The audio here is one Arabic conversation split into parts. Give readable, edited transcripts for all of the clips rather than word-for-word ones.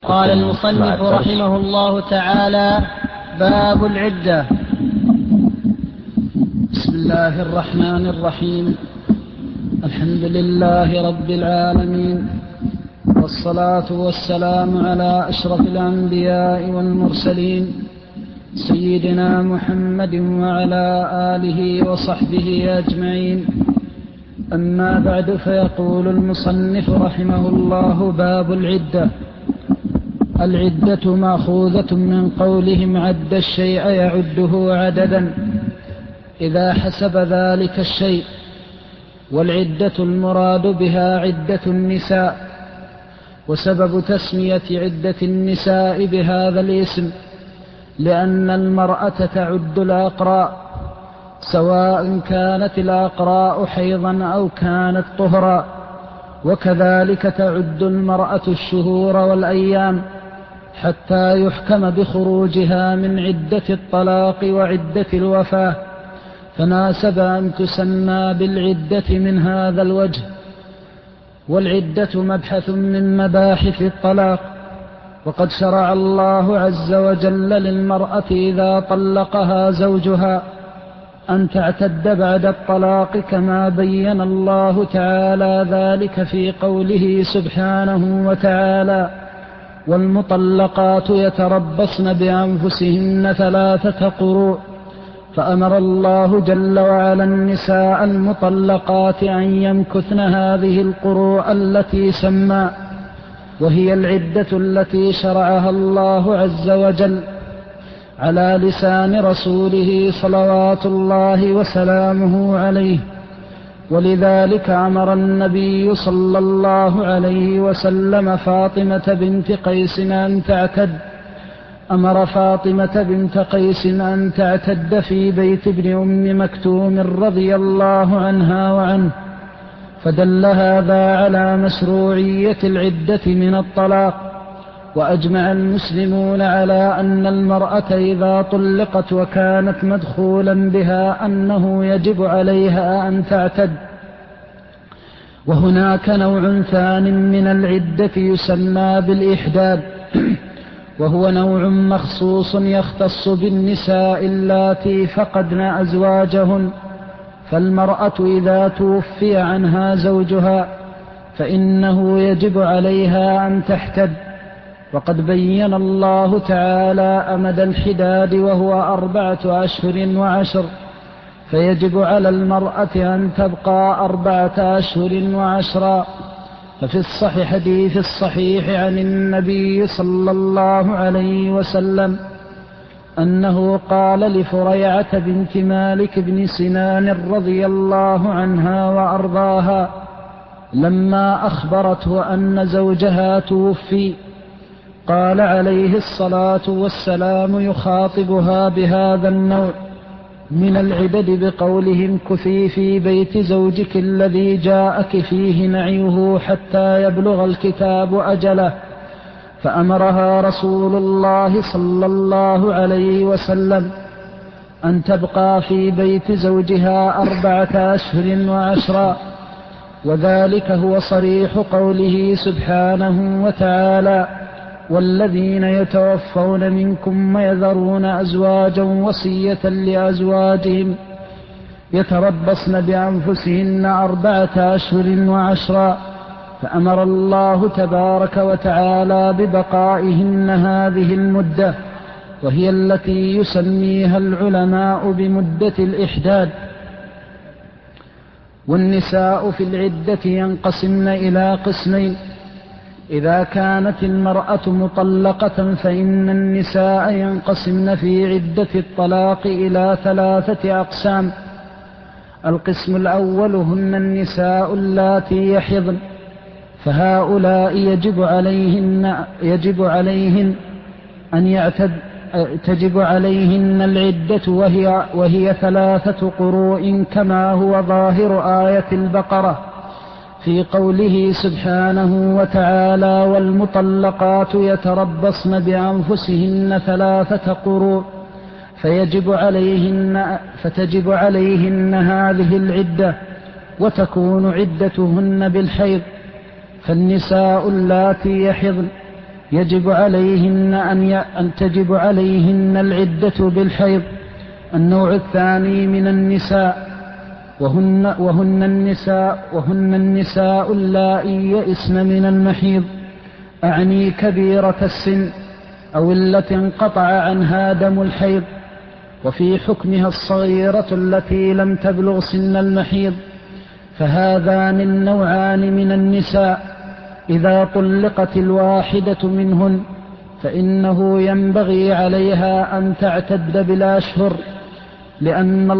قال المصنف رحمه الله تعالى: باب العدة. بسم الله الرحمن الرحيم. الحمد لله رب العالمين، والصلاة والسلام على أشرف الأنبياء والمرسلين سيدنا محمد وعلى آله وصحبه أجمعين. أما بعد، فيقول المصنف رحمه الله: باب العدة. العدة مأخوذة من قولهم عد الشيء يعده عددا إذا حسب ذلك الشيء، والعدة المراد بها عدة النساء. وسبب تسمية عدة النساء بهذا الاسم لأن المرأة تعد الأقراء، سواء كانت الأقراء حيضا أو كانت طهرا، وكذلك تعد المرأة الشهور والأيام حتى يحكم بخروجها من عدة الطلاق وعدة الوفاة، فناسب أن تسمى بالعدة من هذا الوجه. والعدة مبحث من مباحث الطلاق، وقد شرع الله عز وجل للمرأة إذا طلقها زوجها أن تعتد بعد الطلاق، كما بين الله تعالى ذلك في قوله سبحانه وتعالى: والمطلقات يتربصن بأنفسهن 3 قروء. فأمر الله جل وعلا النساء المطلقات أن يمكثن هذه القروء التي سمى، وهي العدة التي شرعها الله عز وجل على لسان رسوله صلوات الله وسلامه عليه. ولذلك أمر النبي صلى الله عليه وسلم فاطمة بنت قيس أن تعتد في بيت ابن أم مكتوم رضي الله عنها وعنه، فدل هذا على مشروعية العدة من الطلاق. وأجمع المسلمون على أن المرأة إذا طلقت وكانت مدخولا بها أنه يجب عليها أن تعتد. وهناك نوع ثان من العدة يسمى بالإحداد، وهو نوع مخصوص يختص بالنساء اللاتي فقدن أزواجهن. فالمرأة إذا توفي عنها زوجها فإنه يجب عليها أن تحتد، وقد بين الله تعالى أمد الحداد وهو 4 أشهر و10، فيجب على المرأة أن تبقى 4 أشهر و10. ففي الحديث الصحيح عن النبي صلى الله عليه وسلم أنه قال لفريعة بنت مالك بن سنان رضي الله عنها وأرضاها لما أخبرته أن زوجها توفي، قال عليه الصلاة والسلام يخاطبها بهذا النوع من العدد بقوله: امكثي في بيت زوجك الذي جاءك فيه نعيه حتى يبلغ الكتاب أجله. فأمرها رسول الله صلى الله عليه وسلم أن تبقى في بيت زوجها 4 أشهر و10، وذلك هو صريح قوله سبحانه وتعالى: والذين يتوفون منكم ويذرون أزواجا وصية لأزواجهم يتربصن بأنفسهن 4 أشهر و10. فأمر الله تبارك وتعالى ببقائهن هذه المدة، وهي التي يسميها العلماء بمدة الإحداد. والنساء في العدة ينقسمن إلى قسمين: إذا كانت المرأة مطلقة فإن النساء ينقسمن في عدة الطلاق إلى 3 أقسام. القسم الأول هن النساء اللاتي يحضن، فهؤلاء تجب عليهن العدة، وهي 3 قروء، كما هو ظاهر آية البقرة في قوله سبحانه وتعالى: والمطلقات يتربصن بأنفسهن 3 قروء. فتجب عليهن هذه العدة، وتكون عدتهن بالحيض. فالنساء اللاتي يحضن تجب عليهن العدة بالحيض. النوع الثاني من النساء وهن النساء اللائي يئسن من المحيض، أعني كبيرة السن أو التي انقطع عنها دم الحيض، وفي حكمها الصغيرة التي لم تبلغ سن المحيض. فهذان النوعان من النساء إذا طلقت الواحدة منهن فإنه ينبغي عليها أن تعتد بالأشهر، لأن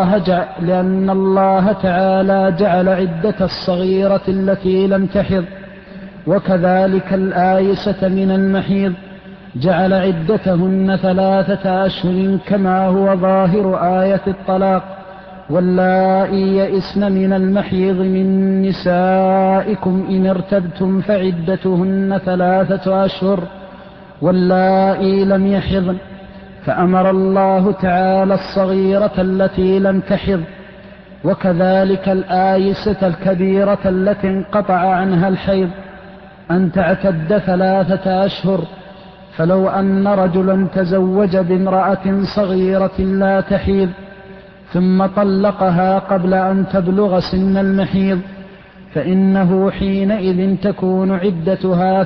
الله تعالى جعل عدة الصغيرة التي لم تحض، وكذلك الآيسة من المحيض جعل عدتهن 3 أشهر، كما هو ظاهر آية الطلاق: واللائي يئسن من المحيض من نسائكم إن ارتبتم فعدتهن 3 أشهر واللائي لم يحضن. فأمر الله تعالى الصغيرة التي لم تحض وكذلك الآيسة الكبيرة التي انقطع عنها الحيض أن تعتد 3 أشهر. فلو أن رجلا تزوج بامرأة صغيرة لا تحيض ثم طلقها قبل أن تبلغ سن المحيض فإنه حينئذ تكون عدتها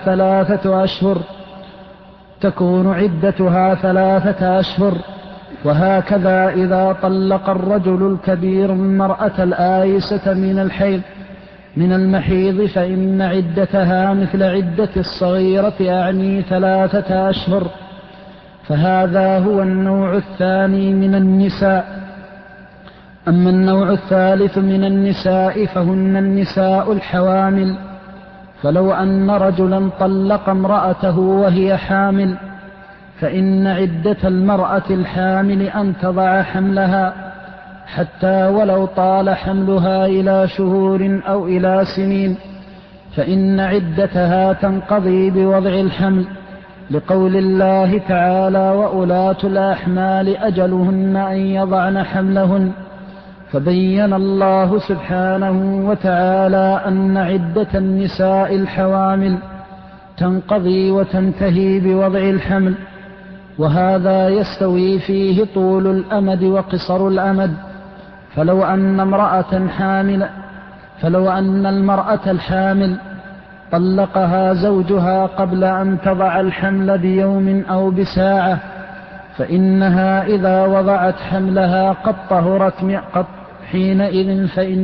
3 أشهر. وهكذا إذا طلق الرجل الكبير المرأة الآيسة من المحيض فإن عدتها مثل عدة الصغيرة، أعني 3 أشهر. فهذا هو النوع الثاني من النساء. أما النوع الثالث من النساء فهن النساء الحوامل. فلو أن رجلا طلق امرأته وهي حامل فإن عدة المرأة الحامل أن تضع حملها، حتى ولو طال حملها إلى شهور أو إلى سنين فإن عدتها تنقضي بوضع الحمل، لقول الله تعالى: وأولاة الأحمال أجلهن أن يضعن حملهن. فبين الله سبحانه وتعالى أن عدة النساء الحوامل تنقضي وتنتهي بوضع الحمل، وهذا يستوي فيه طول الأمد وقصر الأمد. فلو أن المرأة الحامل طلقها زوجها قبل أن تضع الحمل بيوم أو بساعة فإنها إذا وضعت حملها قد طهرت حينئذ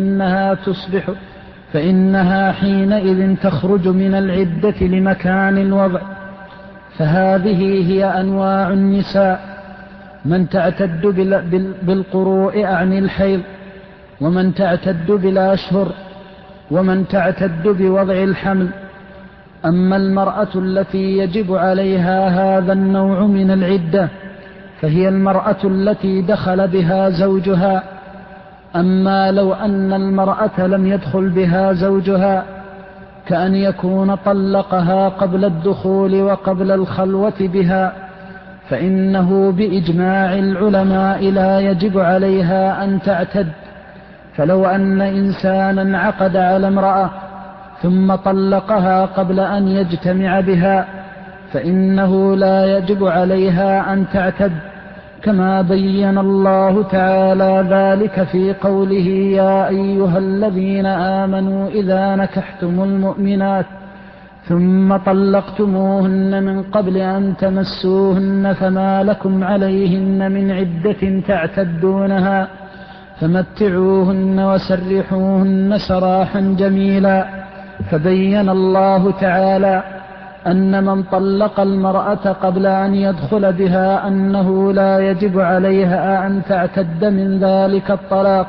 فإنها حينئذ تخرج من العدة لمكان الوضع. فهذه هي أنواع النساء: من تعتد بالقروء أعني الحيض، ومن تعتد بالأشهر، ومن تعتد بوضع الحمل. أما المرأة التي يجب عليها هذا النوع من العدة فهي المرأة التي دخل بها زوجها. أما لو أن المرأة لم يدخل بها زوجها كأن يكون طلقها قبل الدخول وقبل الخلوة بها فإنه بإجماع العلماء لا يجب عليها أن تعتد. فلو أن إنسانا عقد على امرأة ثم طلقها قبل أن يجتمع بها فإنه لا يجب عليها أن تعتد، كما بين الله تعالى ذلك في قوله: يا أيها الذين آمنوا إذا نكحتم المؤمنات ثم طلقتموهن من قبل أن تمسوهن فما لكم عليهن من عدة تعتدونها فمتعوهن وسرحوهن سراحا جميلا. فبين الله تعالى أن من طلق المرأة قبل أن يدخل بها أنه لا يجب عليها أن تعتد من ذلك الطلاق.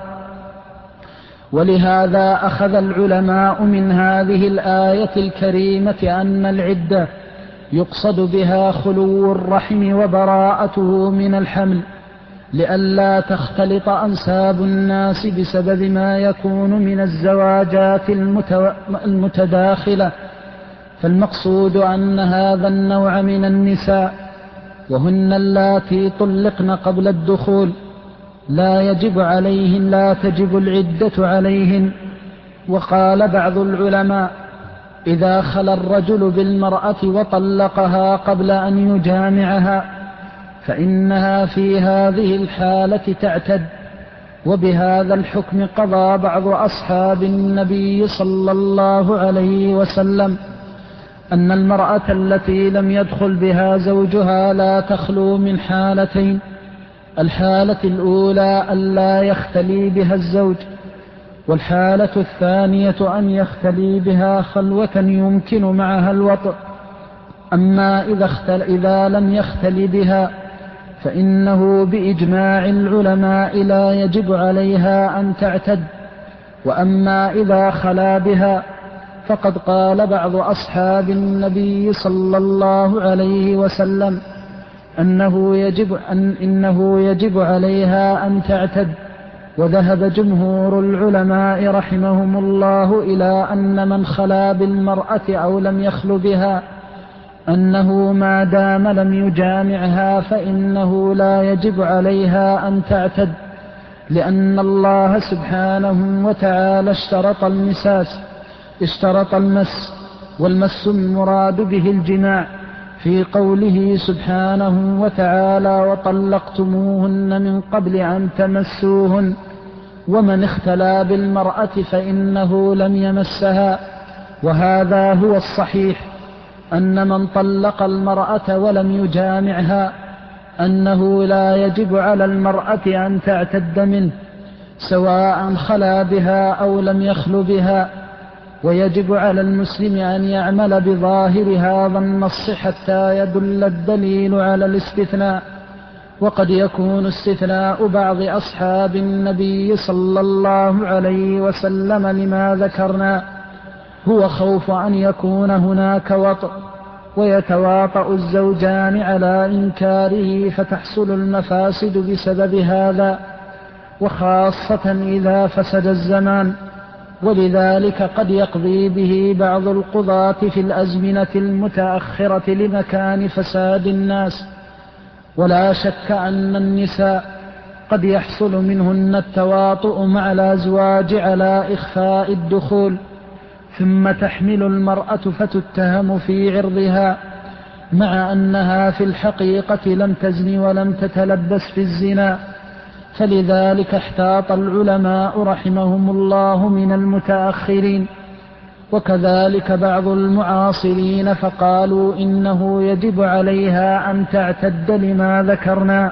ولهذا أخذ العلماء من هذه الآية الكريمة أن العدة يقصد بها خلو الرحم وبراءته من الحمل، لئلا تختلط أنساب الناس بسبب ما يكون من الزواجات المتداخلة. فالمقصود أن هذا النوع من النساء وهن اللاتي طلقن قبل الدخول لا تجب العدة عليهن. وقال بعض العلماء إذا خلا الرجل بالمرأة وطلقها قبل أن يجامعها فإنها في هذه الحالة تعتد. وبهذا الحكم قضى بعض أصحاب النبي صلى الله عليه وسلم أن المرأة التي لم يدخل بها زوجها لا تخلو من حالتين: الحالة الأولى ألا يختلي بها الزوج، والحالة الثانية أن يختلي بها خلوة يمكن معها الوطء. أما إذا لم يختل بها فإنه بإجماع العلماء لا يجب عليها أن تعتد. وأما إذا خلا بها فقد قال بعض أصحاب النبي صلى الله عليه وسلم إنه يجب عليها أن تعتد. وذهب جمهور العلماء رحمهم الله إلى أن من خلا بالمرأة أو لم يخل بها أنه ما دام لم يجامعها فإنه لا يجب عليها أن تعتد، لأن الله سبحانه وتعالى اشترط المس، والمس المراد به الجماع، في قوله سبحانه وتعالى: وطلقتموهن من قبل أن تمسوهن. ومن اختلى بالمرأة فإنه لم يمسها. وهذا هو الصحيح، أن من طلق المرأة ولم يجامعها أنه لا يجب على المرأة أن تعتد منه، سواء خلا بها أو لم يخل بها. ويجب على المسلم أن يعمل بظاهر هذا النص حتى يدل الدليل على الاستثناء. وقد يكون استثناء بعض أصحاب النبي صلى الله عليه وسلم لما ذكرنا هو خوف أن يكون هناك وطء ويتواطأ الزوجان على إنكاره فتحصل المفاسد بسبب هذا، وخاصة إذا فسد الزمان. ولذلك قد يقضي به بعض القضاة في الأزمنة المتأخرة لمكان فساد الناس. ولا شك أن النساء قد يحصل منهن التواطؤ مع الأزواج على إخفاء الدخول، ثم تحمل المرأة فتتهم في عرضها مع أنها في الحقيقة لم تزن ولم تتلبس في الزنا. فلذلك احتاط العلماء رحمهم الله من المتأخرين، وكذلك بعض المعاصرين، فقالوا إنه يجب عليها أن تعتد لما ذكرنا.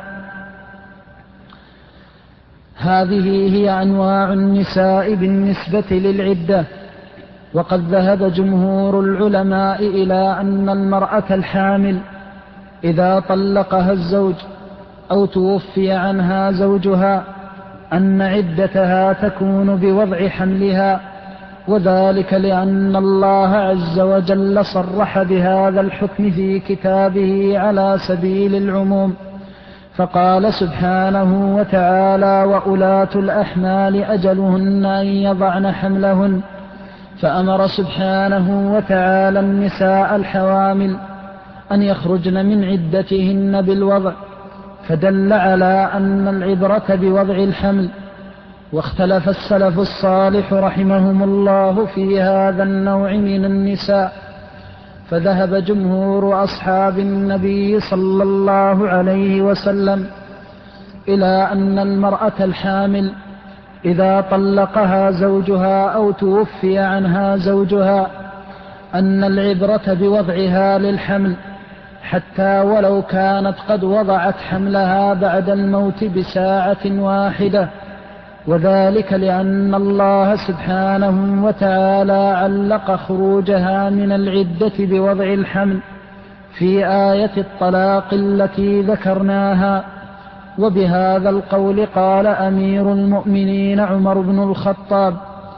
هذه هي أنواع النساء بالنسبة للعدة. وقد ذهب جمهور العلماء إلى أن المرأة الحامل إذا طلقها الزوج أو توفي عنها زوجها أن عدتها تكون بوضع حملها، وذلك لأن الله عز وجل صرح بهذا الحكم في كتابه على سبيل العموم، فقال سبحانه وتعالى: وأولاة الأحمال أجلهن أن يضعن حملهن. فأمر سبحانه وتعالى النساء الحوامل أن يخرجن من عدتهن بالوضع، فدل على أن العبرة بوضع الحمل. واختلف السلف الصالح رحمهم الله في هذا النوع من النساء، فذهب جمهور أصحاب النبي صلى الله عليه وسلم إلى أن المرأة الحامل إذا طلقها زوجها أو توفي عنها زوجها أن العبرة بوضعها للحمل، حتى ولو كانت قد وضعت حملها بعد الموت بساعة واحدة. وذلك لأن الله سبحانه وتعالى علق خروجها من العدة بوضع الحمل في آية الطلاق التي ذكرناها. وبهذا القول قال أمير المؤمنين عمر بن الخطاب،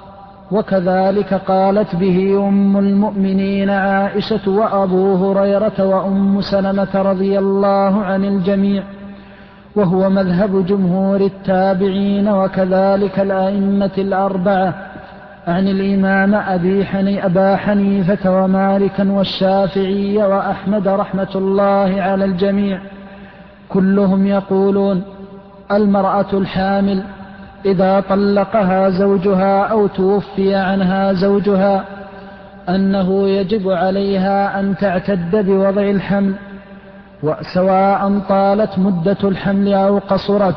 وكذلك قالت به أم المؤمنين عائشة وأبو هريرة وأم سلمة رضي الله عن الجميع، وهو مذهب جمهور التابعين وكذلك الأئمة الأربعة عن الإمام أبا حنيفة ومالكا والشافعي وأحمد رحمة الله على الجميع. كلهم يقولون المرأة الحامل إذا طلقها زوجها أو توفي عنها زوجها أنه يجب عليها أن تعتد بوضع الحمل، سواء طالت مدة الحمل أو قصرت.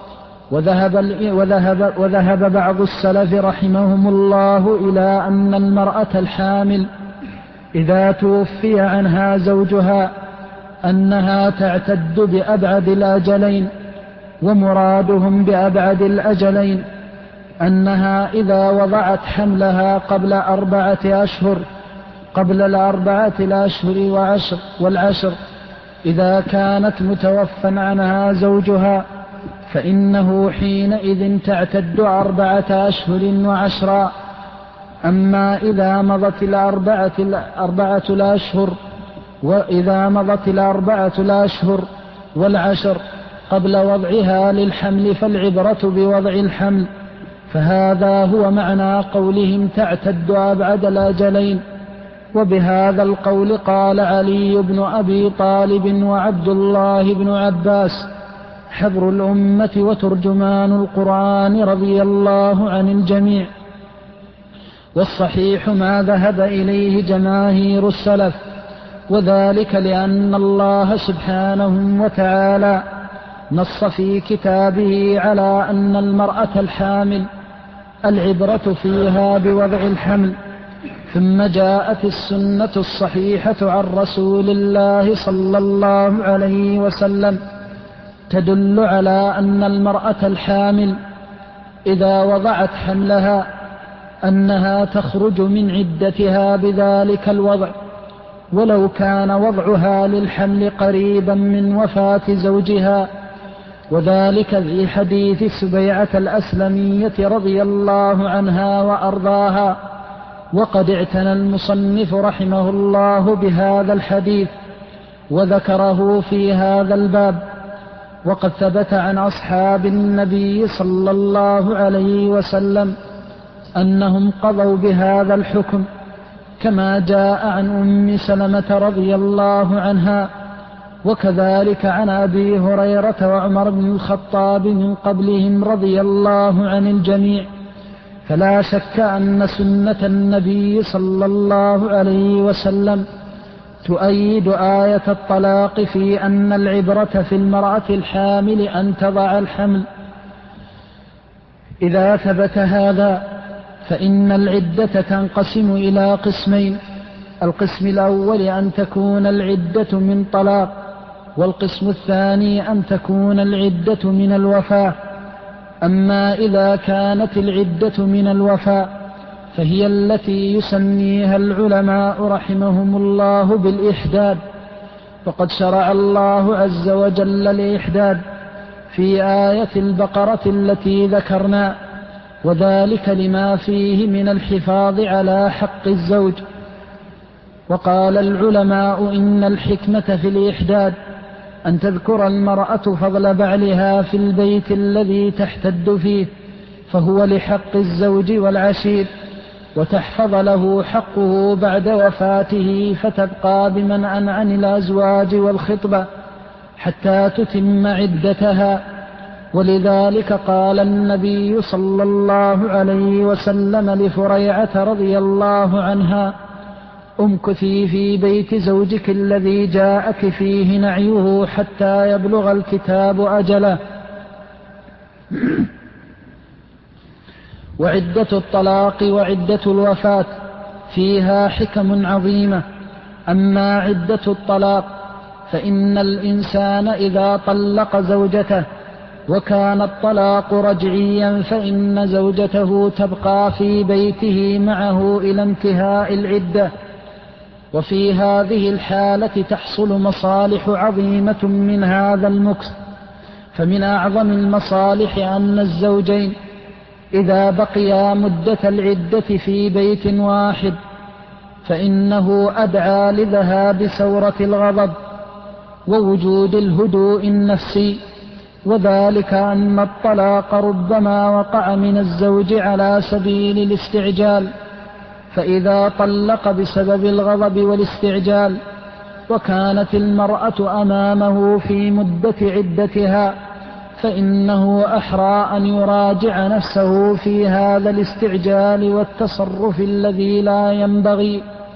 وذهب بعض السلف رحمهم الله إلى أن المرأة الحامل إذا توفي عنها زوجها أنها تعتد بأبعد الأجلين، ومرادهم بأبعد الأجلين أنها إذا وضعت حملها قبل 4 أشهر، قبل 4 الأشهر والعشر، إذا كانت متوفى عنها زوجها فإنه حينئذ تعتد 4 أشهر و10. أما إذا مضت 4 الأشهر وإذا مضت 4 الأشهر والعشر قبل وضعها للحمل فالعبرة بوضع الحمل. فهذا هو معنى قولهم تعتد أبعد الأجلين. وبهذا القول قال علي بن أبي طالب وعبد الله بن عباس حبر الأمة وترجمان القرآن رضي الله عن الجميع. والصحيح ما ذهب إليه جماهير السلف، وذلك لأن الله سبحانه وتعالى نص في كتابه على أن المرأة الحامل العبرة فيها بوضع الحمل. ثم جاءت السنة الصحيحة عن رسول الله صلى الله عليه وسلم تدل على أن المرأة الحامل إذا وضعت حملها أنها تخرج من عدتها بذلك الوضع، ولو كان وضعها للحمل قريبا من وفاة زوجها. وذلك في حديث سبيعة الأسلمية رضي الله عنها وأرضاها. وقد اعتنى المصنف رحمه الله بهذا الحديث وذكره في هذا الباب. وقد ثبت عن أصحاب النبي صلى الله عليه وسلم أنهم قضوا بهذا الحكم، كما جاء عن أم سلمة رضي الله عنها، وكذلك عن أبي هريرة وعمر بن الخطاب من قبلهم رضي الله عن الجميع. فلا شك أن سنة النبي صلى الله عليه وسلم تؤيد آية الطلاق في أن العبرة في المرأة الحامل أن تضع الحمل. إذا ثبت هذا فإن العدة تنقسم إلى قسمين: القسم الأول أن تكون العدة من طلاق، والقسم الثاني أن تكون العدة من الوفاة. أما إذا كانت العدة من الوفاة فهي التي يسميها العلماء رحمهم الله بالإحداد. وقد شرع الله عز وجل الإحداد في آية البقرة التي ذكرنا، وذلك لما فيه من الحفاظ على حق الزوج. وقال العلماء إن الحكمة في الإحداد أن تذكر المرأة فضل بعلها في البيت الذي تحتد فيه، فهو لحق الزوج والعشير، وتحفظ له حقه بعد وفاته، فتبقى بمنع عن الأزواج والخطبة حتى تتم عدتها. ولذلك قال النبي صلى الله عليه وسلم لفريعة رضي الله عنها: امكثي في بيت زوجك الذي جاءك فيه نعيه حتى يبلغ الكتاب أجله. وعدة الطلاق وعدة الوفاة فيها حكم عظيمة. أما عدة الطلاق فإن الإنسان إذا طلق زوجته وكان الطلاق رجعيا فإن زوجته تبقى في بيته معه إلى انتهاء العدة. وفي هذه الحالة تحصل مصالح عظيمة من هذا المكث. فمن أعظم المصالح أن الزوجين إذا بقيا مدة العدة في بيت واحد فإنه أدعى لذهاب ثورة الغضب ووجود الهدوء النفسي. وذلك أن الطلاق ربما وقع من الزوج على سبيل الاستعجال، فإذا طلق بسبب الغضب والاستعجال وكانت المرأة أمامه في مدة عدتها فإنه أحرى أن يراجع نفسه في هذا الاستعجال والتصرف الذي لا ينبغي،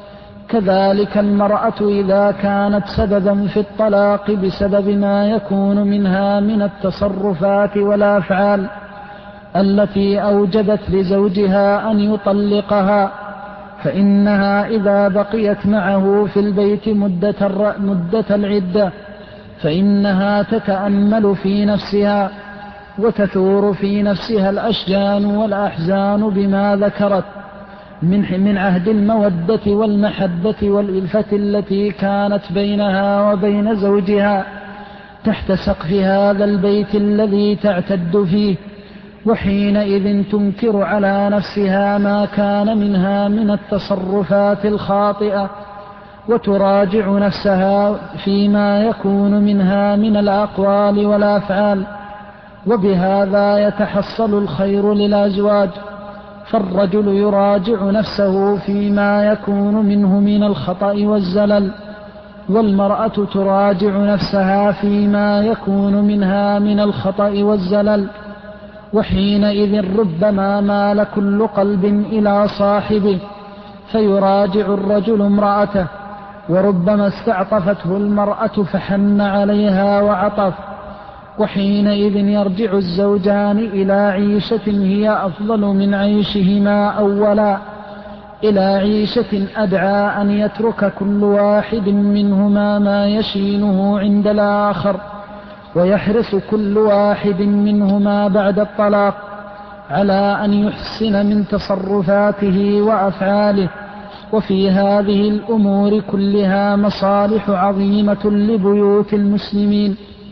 كذلك المرأة إذا كانت سببا في الطلاق بسبب ما يكون منها من التصرفات والأفعال التي أوجبت لزوجها أن يطلقها، فإنها إذا بقيت معه في البيت مدة العدة فإنها تتأمل في نفسها وتثور في نفسها الأشجان والأحزان بما ذكرت من عهد المودة والمحبة والإلفة التي كانت بينها وبين زوجها تحت سقف هذا البيت الذي تعتد فيه، وحينئذ تنكر على نفسها ما كان منها من التصرفات الخاطئة، وتراجع نفسها فيما يكون منها من الأقوال والأفعال، وبهذا يتحصل الخير للأزواج. فالرجل يراجع نفسه فيما يكون منه من الخطأ والزلل، والمرأة تراجع نفسها فيما يكون منها من الخطأ والزلل، وحينئذ ربما مال كل قلب إلى صاحبه فيراجع الرجل امرأته، وربما استعطفته المرأة فحن عليها وعطف، وحينئذ يرجع الزوجان إلى عيشة هي أفضل من عيشهما أولا، إلى عيشة أدعى أن يترك كل واحد منهما ما يشينه عند الآخر، ويحرص كل واحد منهما بعد الطلاق على أن يحسن من تصرفاته وأفعاله. وفي هذه الأمور كلها مصالح عظيمة لبيوت المسلمين.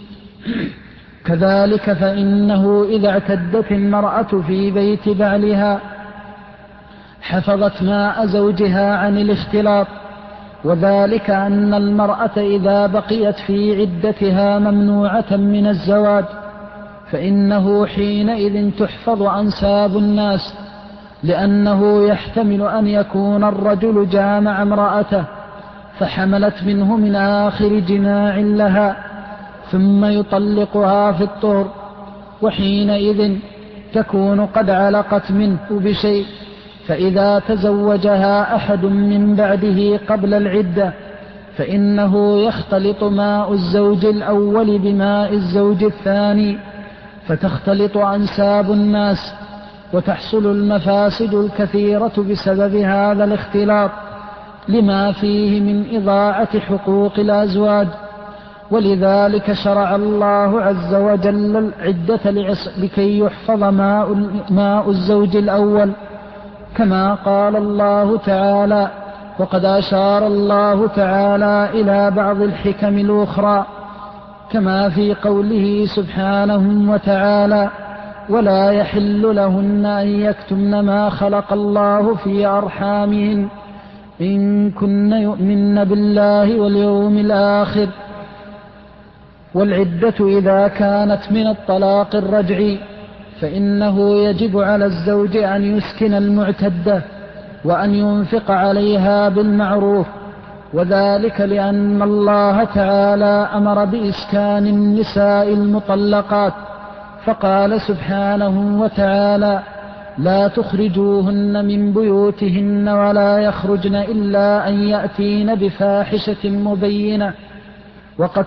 كذلك فإنه إذا اعتدت المرأة في بيت بعلها حفظت ماء زوجها عن الاختلاط، وذلك أن المرأة إذا بقيت في عدتها ممنوعة من الزواج فإنه حينئذ تحفظ أنساب الناس، لأنه يحتمل أن يكون الرجل جامع امرأته فحملت منه من آخر جماع لها ثم يطلقها في الطهر، وحينئذ تكون قد علقت منه بشيء، فإذا تزوجها أحد من بعده قبل العدة فإنه يختلط ماء الزوج الأول بماء الزوج الثاني فتختلط أنساب الناس، وتحصل المفاسد الكثيرة بسبب هذا الاختلاط لما فيه من إضاعة حقوق الأزواج. ولذلك شرع الله عز وجل العدة لكي يحفظ ماء الزوج الأول، كما قال الله تعالى: وقد أشار الله تعالى إلى بعض الحكم الأخرى كما في قوله سبحانه وتعالى: ولا يحل لهن أن يكتمن ما خلق الله في أرحامهن إن كن يؤمن بالله واليوم الآخر. والعدة إذا كانت من الطلاق الرجعي فإنه يجب على الزوج أن يسكن المعتدة وأن ينفق عليها بالمعروف، وذلك لأن الله تعالى أمر بإسكان النساء المطلقات، فقال سبحانه وتعالى: لا تخرجوهن من بيوتهن ولا يخرجن إلا أن يأتين بفاحشة مبينة. وقد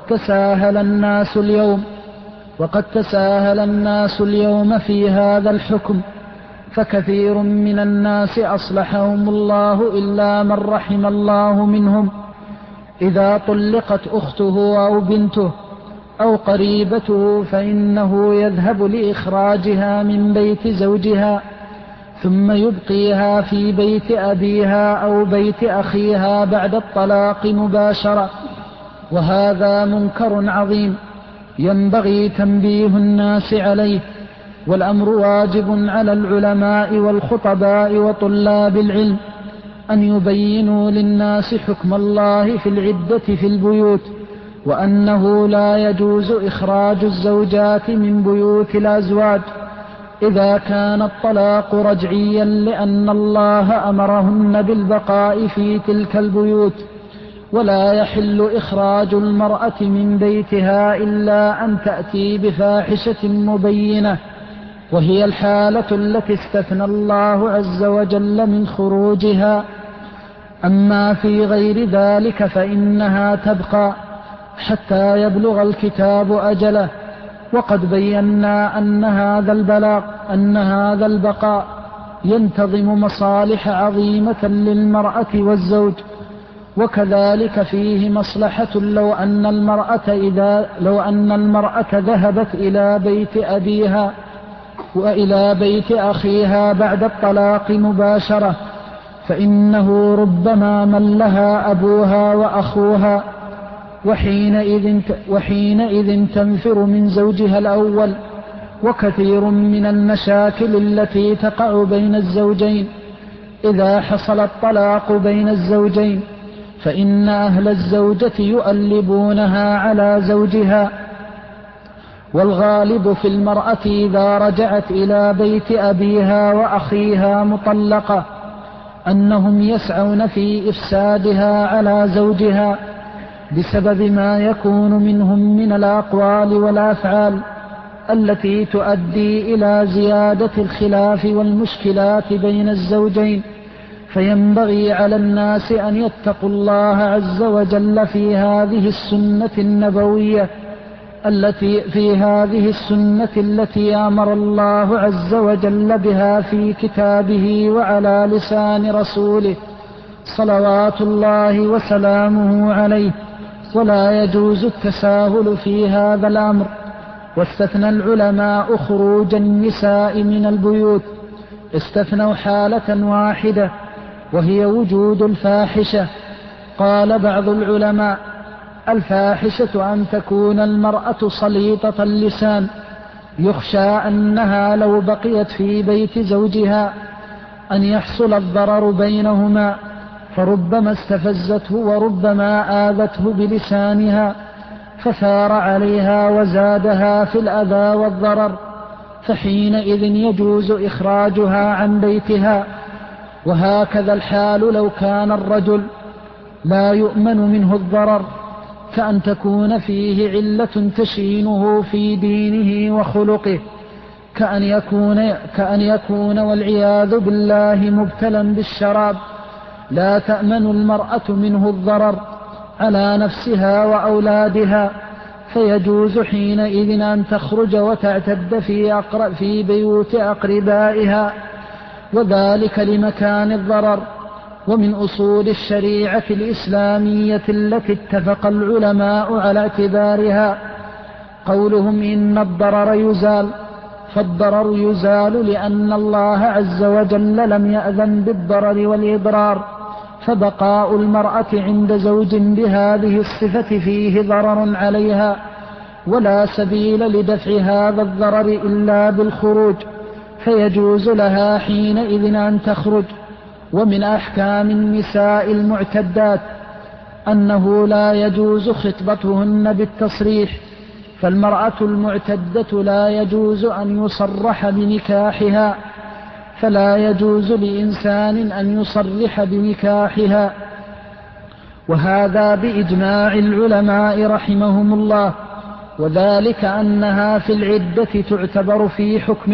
تساهل الناس اليوم في هذا الحكم، فكثير من الناس أصلحهم الله إلا من رحم الله منهم إذا طلقت أخته أو بنته أو قريبته فإنه يذهب لإخراجها من بيت زوجها ثم يبقيها في بيت أبيها أو بيت أخيها بعد الطلاق مباشرة، وهذا منكر عظيم ينبغي تنبيه الناس عليه. والأمر واجب على العلماء والخطباء وطلاب العلم أن يبينوا للناس حكم الله في العدة في البيوت، وأنه لا يجوز إخراج الزوجات من بيوت الأزواج إذا كان الطلاق رجعيا، لأن الله أمرهن بالبقاء في تلك البيوت، ولا يحل إخراج المرأة من بيتها إلا أن تأتي بفاحشة مبينة، وهي الحالة التي استثنى الله عز وجل من خروجها. أما في غير ذلك فإنها تبقى حتى يبلغ الكتاب أجله. وقد بينا أن هذا البقاء ينتظم مصالح عظيمة للمرأة والزوج، وكذلك فيه مصلحة لو أن المرأة ذهبت إلى بيت أبيها وإلى بيت أخيها بعد الطلاق مباشرة، فإنه ربما ملها أبوها وأخوها، وحينئذ تنفر من زوجها الأول. وكثير من المشاكل التي تقع بين الزوجين إذا حصل الطلاق بين الزوجين فإن أهل الزوجة يؤلبونها على زوجها. والغالب في المرأة إذا رجعت إلى بيت أبيها وأخيها مطلقة أنهم يسعون في إفسادها على زوجها بسبب ما يكون منهم من الأقوال والأفعال التي تؤدي إلى زيادة الخلاف والمشكلات بين الزوجين. فينبغي على الناس أن يتقوا الله عز وجل في هذه السنة النبوية التي أمر الله عز وجل بها في كتابه وعلى لسان رسوله صلوات الله وسلامه عليه، ولا يجوز التساهل في هذا الأمر. واستثنى العلماء خروج النساء من البيوت، استثنوا حالة واحدة وهي وجود الفاحشة. قال بعض العلماء: الفاحشة أن تكون المرأة سليطة اللسان، يخشى أنها لو بقيت في بيت زوجها أن يحصل الضرر بينهما، فربما استفزته وربما آذته بلسانها فثار عليها وزادها في الأذى والضرر، فحينئذ يجوز إخراجها عن بيتها. وهكذا الحال لو كان الرجل لا يؤمن منه الضرر، كأن تكون فيه علة تشينه في دينه وخلقه، كأن يكون والعياذ بالله مبتلا بالشراب، لا تأمن المرأة منه الضرر على نفسها وأولادها، فيجوز حينئذ أن تخرج وتعتد في بيوت أقربائها، وذلك لمكان الضرر. ومن أصول الشريعة الإسلامية التي اتفق العلماء على اعتبارها قولهم: إن الضرر يزال. فالضرر يزال لأن الله عز وجل لم يأذن بالضرر والإضرار، فبقاء المرأة عند زوج بهذه الصفة فيه ضرر عليها، ولا سبيل لدفع هذا الضرر إلا بالخروج، فيجوز لها حينئذ أن تخرج. ومن أحكام النساء المعتدات أنه لا يجوز خطبتهن بالتصريح، فالمرأة المعتدة لا يجوز أن يصرح بنكاحها، فلا يجوز لإنسان أن يصرح بنكاحها، وهذا بإجماع العلماء رحمهم الله. وذلك أنها في العدة تعتبر في حكم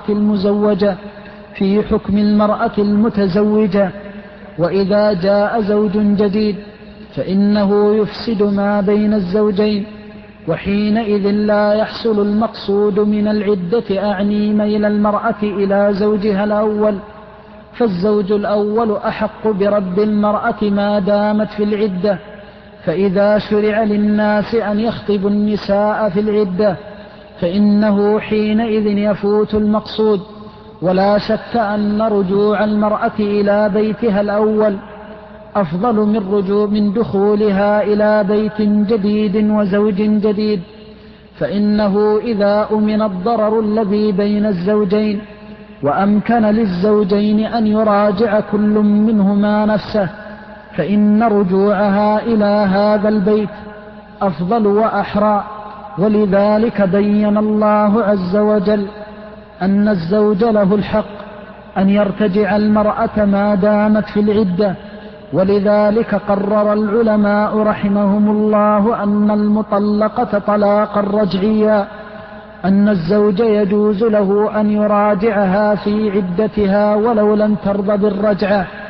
المرأة المتزوجة، وإذا جاء زوج جديد فإنه يفسد ما بين الزوجين، وحينئذ لا يحصل المقصود من العدة، أعني ميل المرأة إلى زوجها الأول، فالزوج الأول أحق برد المرأة ما دامت في العدة. فإذا شرع للناس أن يخطبوا النساء في العدة فإنه حينئذ يفوت المقصود. ولا شك أن رجوع المرأة إلى بيتها الأول أفضل من دخولها إلى بيت جديد وزوج جديد، فإنه إذا أمن الضرر الذي بين الزوجين وأمكن للزوجين أن يراجع كل منهما نفسه فإن رجوعها إلى هذا البيت أفضل وأحرى. ولذلك بين الله عز وجل أن الزوج له الحق أن يرتجع المرأة ما دامت في العدة. ولذلك قرر العلماء رحمهم الله أن المطلقة طلاقا رجعيا، أن الزوج يجوز له أن يراجعها في عدتها ولو لم ترضى بالرجعة،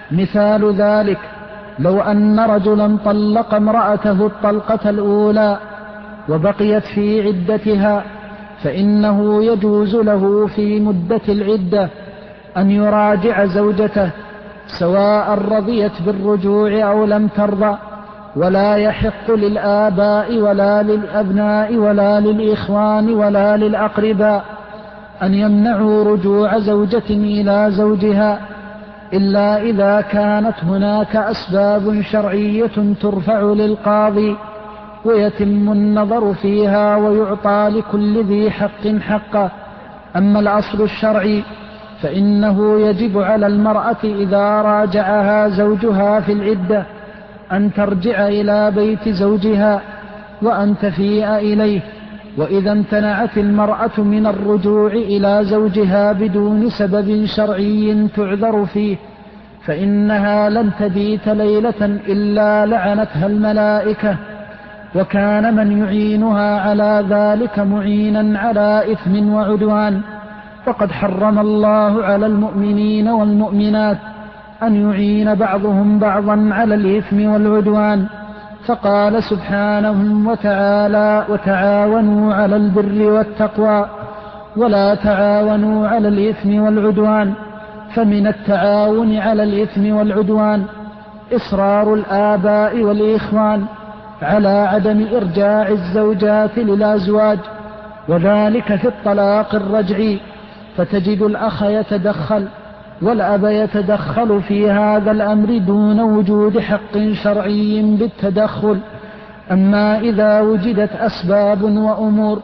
مثال ذلك لو أن رجلا طلق امرأته الطلقة الأولى وبقيت في عدتها، فإنه يجوز له في مدة العدة أن يراجع زوجته سواء رضيت بالرجوع أو لم ترضى، ولا يحق للآباء ولا للأبناء ولا للإخوان ولا للأقرباء أن يمنعوا رجوع زوجة إلى زوجها إلا إذا كانت هناك أسباب شرعية ترفع للقاضي ويتم النظر فيها ويعطى لكل ذي حق حقه. أما الأصل الشرعي فإنه يجب على المرأة إذا راجعها زوجها في العدة أن ترجع إلى بيت زوجها وأن تفيء إليه، وإذا امتنعت المرأة من الرجوع إلى زوجها بدون سبب شرعي تعذر فيه فإنها لن تبيت ليلة إلا لعنتها الملائكة، وكان من يعينها على ذلك معينا على إثم وعدوان. وقد حرم الله على المؤمنين والمؤمنات أن يعين بعضهم بعضا على الإثم والعدوان، فقال سبحانه وتعالى: وتعاونوا على البر والتقوى ولا تعاونوا على الإثم والعدوان. فمن التعاون على الإثم والعدوان إصرار الآباء والإخوان على عدم إرجاع الزوجات للأزواج، وذلك في الطلاق الرجعي، فتجد الأخ يتدخل والأب يتدخل في هذا الأمر دون وجود حق شرعي بالتدخل. أما إذا وجدت أسباب وأمور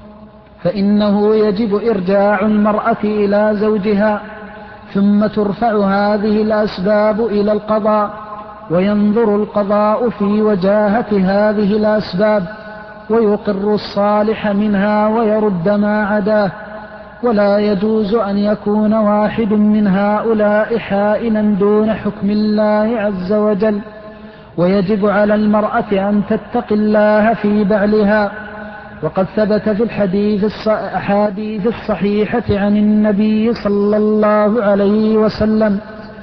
فإنه يجب إرجاع المرأة إلى زوجها، ثم ترفع هذه الأسباب إلى القضاء، وينظر القضاء في وجاهة هذه الأسباب ويقر الصالح منها ويرد ما عداه. ولا يجوز أن يكون واحد من هؤلاء حائلا دون حكم الله عز وجل. ويجب على المرأة أن تتقي الله في بعلها، وقد ثبت في الأحاديث الصحيحة عن النبي صلى الله عليه وسلم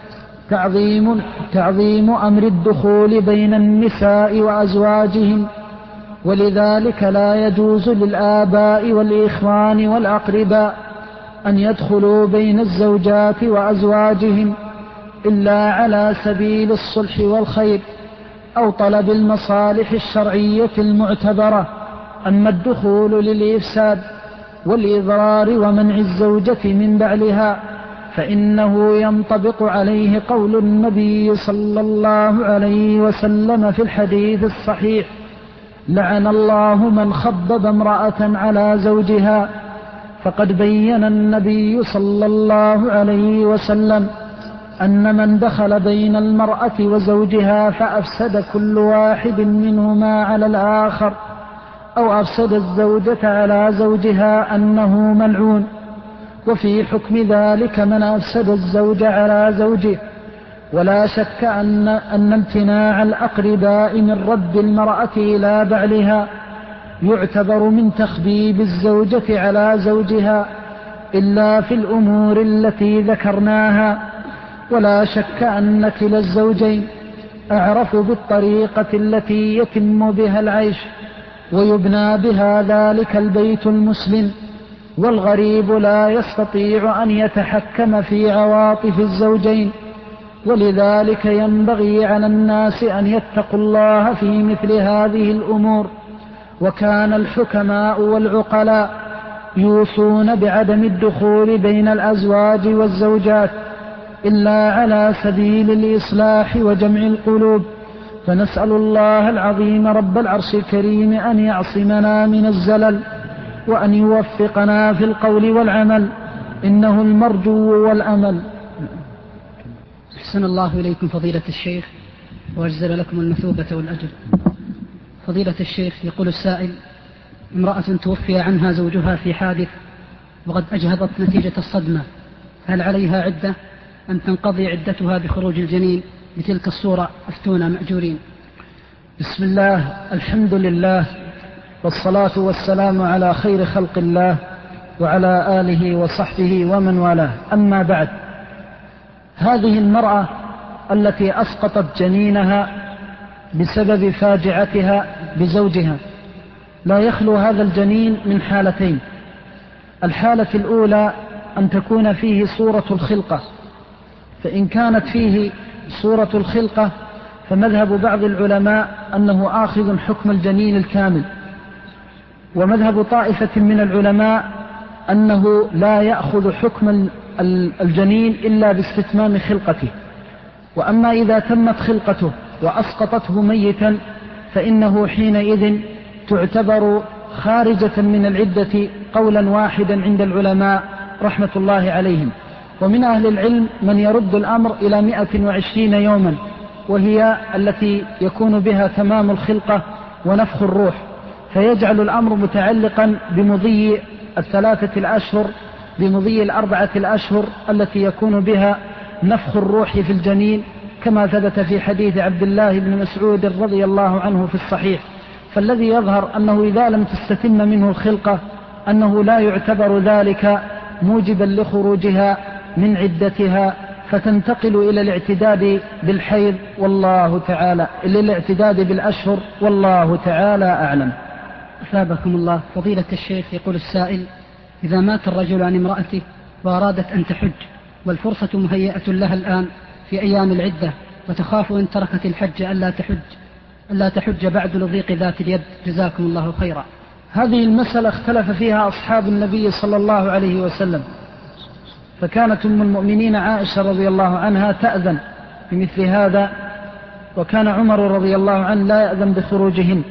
تعظيم أمر الدخول بين النساء وأزواجهم، ولذلك لا يجوز للآباء والإخوان والأقرباء أن يدخلوا بين الزوجات وأزواجهم إلا على سبيل الصلح والخير أو طلب المصالح الشرعية المعتبرة. أما الدخول للإفساد والإضرار ومنع الزوجة من بعلها فإنه ينطبق عليه قول النبي صلى الله عليه وسلم في الحديث الصحيح: لعن الله من خبب امرأة على زوجها. فقد بين النبي صلى الله عليه وسلم أن من دخل بين المرأة وزوجها فأفسد كل واحد منهما على الآخر أو أفسد الزوجة على زوجها أنه ملعون. وفي حكم ذلك من أفسد الزوج على زوجه. ولا شك أن امتناع الأقرباء من رد المرأة إلى بعلها يعتبر من تخبيب الزوجة على زوجها إلا في الأمور التي ذكرناها. ولا شك أن كلا الزوجين أعرف بالطريقة التي يتم بها العيش ويبنى بها ذلك البيت المسلم، والغريب لا يستطيع أن يتحكم في عواطف الزوجين. ولذلك ينبغي على الناس أن يتقوا الله في مثل هذه الأمور. وكان الحكماء والعقلاء يوصون بعدم الدخول بين الأزواج والزوجات إلا على سبيل الإصلاح وجمع القلوب. فنسأل الله العظيم رب العرش الكريم أن يعصمنا من الزلل وأن يوفقنا في القول والعمل، إنه المرجو والأمل. أحسن الله إليكم فضيلة الشيخ وأجزل لكم المثوبة والأجر. فضيلة الشيخ، يقول السائل: امرأة توفي عنها زوجها في حادث وقد أجهضت نتيجة الصدمة، هل عليها عدة أم تنقضي عدتها بخروج الجنين بتلك الصورة؟ أفتونا مأجورين. بسم الله، الحمد لله، والصلاة والسلام على خير خلق الله وعلى آله وصحبه ومن والاه. أما بعد، هذه المرأة التي أسقطت جنينها بسبب فاجعتها بزوجها، لا يخلو هذا الجنين من حالتين. الحالة الأولى أن تكون فيه صورة الخلقة، فإن كانت فيه صورة الخلقة فمذهب بعض العلماء أنه آخذ حكم الجنين الكامل، ومذهب طائفة من العلماء أنه لا يأخذ حكم الجنين إلا باستتمام خلقته. وأما إذا تمت خلقته وأسقطته ميتا فإنه حينئذ تعتبر خارجة من العدة قولا واحدا عند العلماء رحمة الله عليهم. ومن أهل العلم من يرد الأمر إلى 120 يوما، وهي التي يكون بها تمام الخلقة ونفخ الروح، فيجعل الأمر متعلقا بمضي 3 الأشهر، بمضي 4 الأشهر التي يكون بها نفخ الروح في الجنين، كما ثبت في حديث عبد الله بن مسعود رضي الله عنه في الصحيح. فالذي يظهر أنه إذا لم تستتم منه الخلقة أنه لا يعتبر ذلك موجبا لخروجها من عدتها، فتنتقل إلى الاعتداد بالحيض والله تعالى، إلى الاعتداد بالأشهر والله تعالى أعلم. أثابكم الله. فضيلة الشيخ، يقول السائل: إذا مات الرجل عن امرأته وأرادت أن تحج والفرصة مهيئة لها الآن في أيام العدة، وتخاف إن تركت الحج ألا تحج بعد لضيق ذات اليد، جزاكم الله خيرا. هذه المسألة اختلف فيها أصحاب النبي صلى الله عليه وسلم، فكانت أم المؤمنين عائشة رضي الله عنها تأذن بمثل هذا، وكان عمر رضي الله عنه لا يأذن بخروجهن.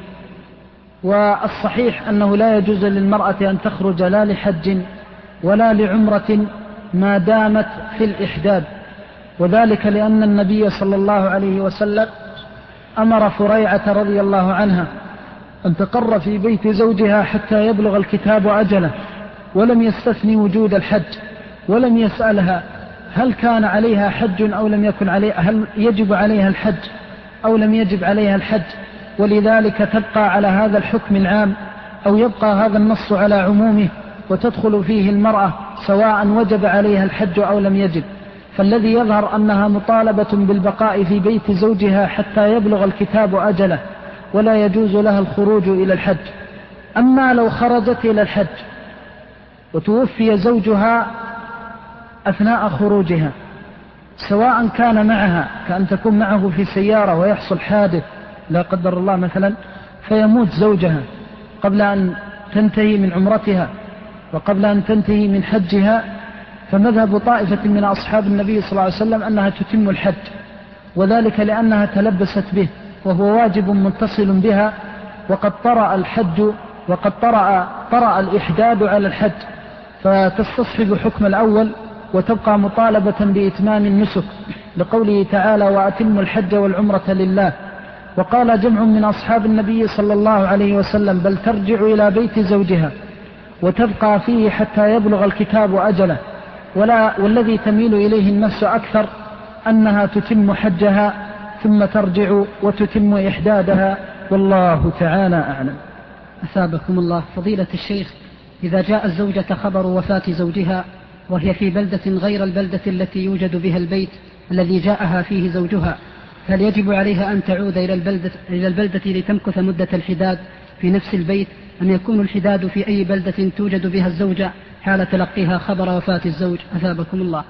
والصحيح أنه لا يجوز للمرأة أن تخرج لا لحج ولا لعمرة ما دامت في الإحداد، وذلك لأن النبي صلى الله عليه وسلم أمر فريعة رضي الله عنها أن تقر في بيت زوجها حتى يبلغ الكتاب أجله، ولم يستثني وجود الحج، ولم يسألها هل كان عليها حج أو لم يكن عليها، هل يجب عليها الحج أو لم يجب عليها الحج، ولذلك تبقى على هذا الحكم العام أو يبقى هذا النص على عمومه وتدخل فيه المرأة سواء وجب عليها الحج أو لم يجب. فالذي يظهر أنها مطالبة بالبقاء في بيت زوجها حتى يبلغ الكتاب أجله، ولا يجوز لها الخروج إلى الحج. أما لو خرجت إلى الحج وتوفي زوجها أثناء خروجها، سواء كان معها، كأن تكون معه في سيارة ويحصل حادث لا قدر الله مثلا فيموت زوجها قبل أن تنتهي من عمرتها وقبل أن تنتهي من حجها، فمذهب طائفة من أصحاب النبي صلى الله عليه وسلم أنها تتم الحج، وذلك لأنها تلبست به وهو واجب متصل بها، وقد طرأ الحج وقد طرأ الإحداد على الحج، فتصطحب حكم الأول وتبقى مطالبة بإتمام النسك، لقوله تعالى: وأتم الحج والعمرة لله. وقال جمع من أصحاب النبي صلى الله عليه وسلم: بل ترجع إلى بيت زوجها وتبقى فيه حتى يبلغ الكتاب أجله، والذي تميل إليه النفس أكثر أنها تتم حجها ثم ترجع وتتم إحدادها، والله تعالى أعلم. أثابكم الله. فضيلة الشيخ، إذا جاء الزوجة خبر وفاة زوجها وهي في بلدة غير البلدة التي يوجد بها البيت الذي جاءها فيه زوجها، هل يجب عليها أن تعود إلى البلدة لتمكث مدة الحداد في نفس البيت، أم يكون الحداد في أي بلدة توجد بها الزوجة حال تلقيها خبر وفاة الزوج؟ أثابكم الله.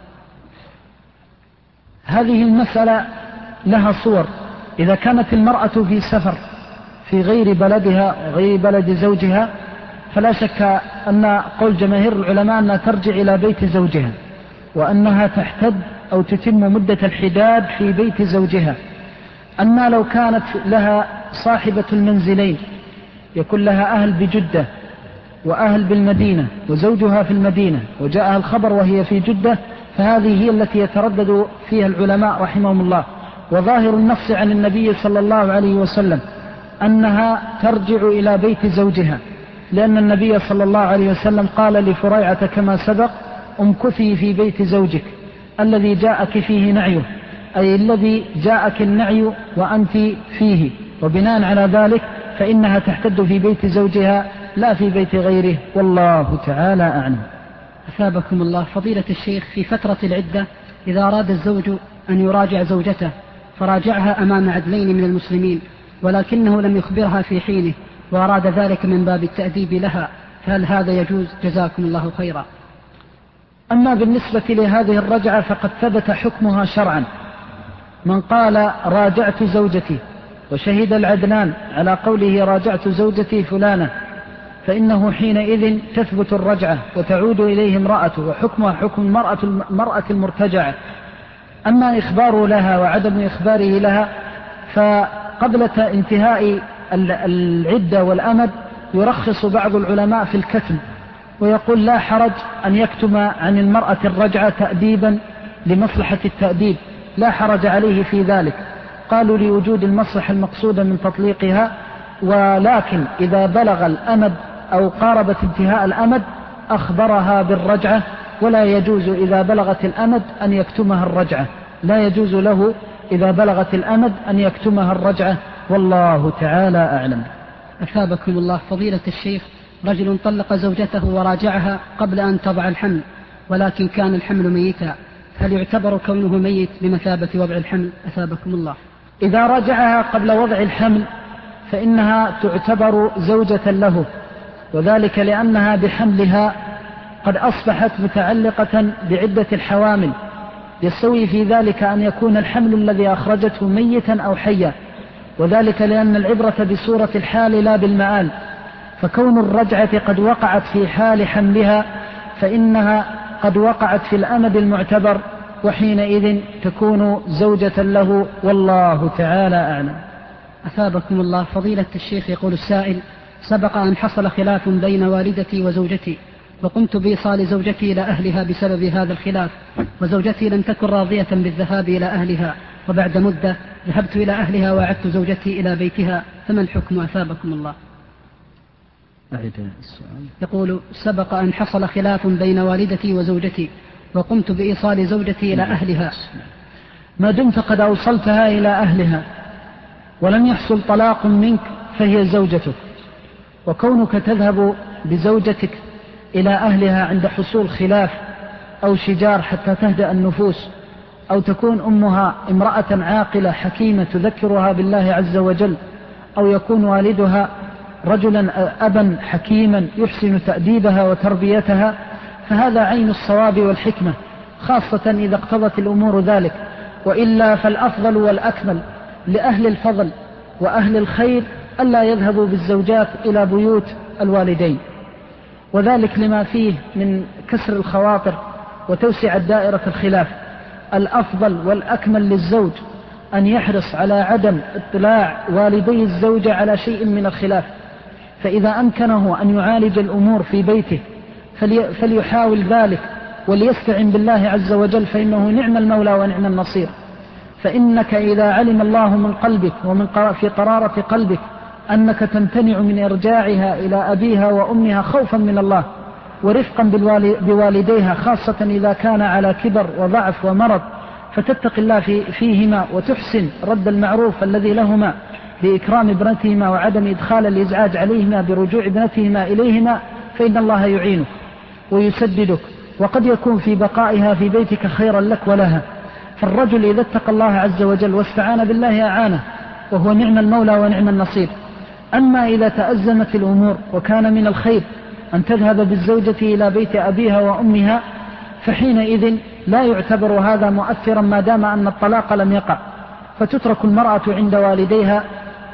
هذه المسألة لها صور. إذا كانت المرأة في سفر في غير بلدها وغير بلد زوجها، فلا شك أن قول جماهير العلماء أنها ترجع إلى بيت زوجها، وأنها تحتد أو تتم مدة الحداد في بيت زوجها. أما لو كانت لها صاحبة المنزلين، يكون لها أهل بجدة وأهل بالمدينة وزوجها في المدينة، وجاءها الخبر وهي في جدة، فهذه هي التي يتردد فيها العلماء رحمهم الله. وظاهر النص عن النبي صلى الله عليه وسلم أنها ترجع إلى بيت زوجها، لأن النبي صلى الله عليه وسلم قال لفريعة كما سبق: امكثي في بيت زوجك الذي جاءك فيه نعيه، أي الذي جاءك النعي وأنت فيه، وبناء على ذلك فإنها تحتد في بيت زوجها لا في بيت غيره، والله تعالى أعلم. أثابكم الله. فضيلة الشيخ، في فترة العدة إذا أراد الزوج أن يراجع زوجته فراجعها أمام عدلين من المسلمين ولكنه لم يخبرها في حينه وأراد ذلك من باب التأديب لها، فهل هذا يجوز؟ جزاكم الله خيرا. أما بالنسبة لهذه الرجعة فقد ثبت حكمها شرعا. من قال راجعت زوجتي وشهد العدلان على قوله راجعت زوجتي فلانة فإنه حينئذ تثبت الرجعة وتعود إليه امرأته وحكمها حكم المرأة المرتجعة. أما إخباره لها وعدم إخباره لها فقبل انتهاء العدة والأمد يرخص بعض العلماء في الكتم ويقول لا حرج أن يكتم عن المرأة الرجعة تأديبا لمصلحة التأديب، لا حرج عليه في ذلك. قالوا لوجود المصلحة المقصودة من تطليقها، ولكن إذا بلغ الأمد أو قاربت انتهاء الأمد أخبرها بالرجعة، ولا يجوز إذا بلغت الأمد أن يكتمها الرجعة، لا يجوز له إذا بلغت الأمد أن يكتمها الرجعة، والله تعالى أعلم. أثابكم الله. فضيلة الشيخ، رجل طلق زوجته وراجعها قبل أن تضع الحمل ولكن كان الحمل ميتا، هل يعتبر كونه ميت بمثابة وضع الحمل؟ أثابكم الله. إذا راجعها قبل وضع الحمل فإنها تعتبر زوجة له، وذلك لأنها بحملها قد أصبحت متعلقة بعدة الحوامل، يستوي في ذلك أن يكون الحمل الذي أخرجته ميتا أو حيا، وذلك لأن العبرة بصورة الحال لا بالمآل، فكون الرجعة قد وقعت في حال حملها فإنها قد وقعت في الأمد المعتبر، وحينئذ تكون زوجة له، والله تعالى أعلم. أثابكم الله. فضيلة الشيخ، يقول السائل: سبق أن حصل خلاف بين والدتي وزوجتي وقمت بإيصال زوجتي إلى أهلها بسبب هذا الخلاف، وزوجتي لم تكن راضية بالذهاب إلى أهلها، وبعد مدة ذهبت إلى أهلها وعدت زوجتي إلى بيتها، فما الحكم؟ أثابكم الله. يقول: سبق أن حصل خلاف بين والدتي وزوجتي وقمت بإيصال زوجتي إلى أهلها. ما دمت قد أوصلتها إلى أهلها ولم يحصل طلاق منك فهي زوجتك، وكونك تذهب بزوجتك إلى أهلها عند حصول خلاف أو شجار حتى تهدأ النفوس، أو تكون أمها امرأة عاقلة حكيمة تذكرها بالله عز وجل، أو يكون والدها رجلا أبا حكيما يحسن تأديبها وتربيتها، فهذا عين الصواب والحكمة، خاصة إذا اقتضت الأمور ذلك. وإلا فالأفضل والأكمل لأهل الفضل وأهل الخير ألا يذهبوا بالزوجات إلى بيوت الوالدين، وذلك لما فيه من كسر الخواطر وتوسع دائرة الخلاف. الأفضل والأكمل للزوج أن يحرص على عدم اطلاع والدي الزوجة على شيء من الخلاف، فإذا أمكنه أن يعالج الأمور في بيته فليحاول ذلك وليستعن بالله عز وجل، فإنه نعم المولى ونعم النصير. فإنك إذا علم الله من قلبك ومن في قرارة قلبك أنك تمتنع من إرجاعها إلى أبيها وأمها خوفا من الله ورفقا بوالديها، خاصة إذا كان على كبر وضعف ومرض، فتتق الله فيهما وتحسن رد المعروف الذي لهما بإكرام ابنتهما وعدم إدخال الإزعاج عليهما برجوع ابنتهما إليهما، فإن الله يعينك ويسددك، وقد يكون في بقائها في بيتك خيرا لك ولها. فالرجل إذا اتقى الله عز وجل واستعان بالله أعانه، وهو نعم المولى ونعم النصير. أما إذا تأزمت الأمور وكان من الخير أن تذهب بالزوجة إلى بيت أبيها وأمها، فحينئذ لا يعتبر هذا مؤثرا ما دام أن الطلاق لم يقع، فتترك المرأة عند والديها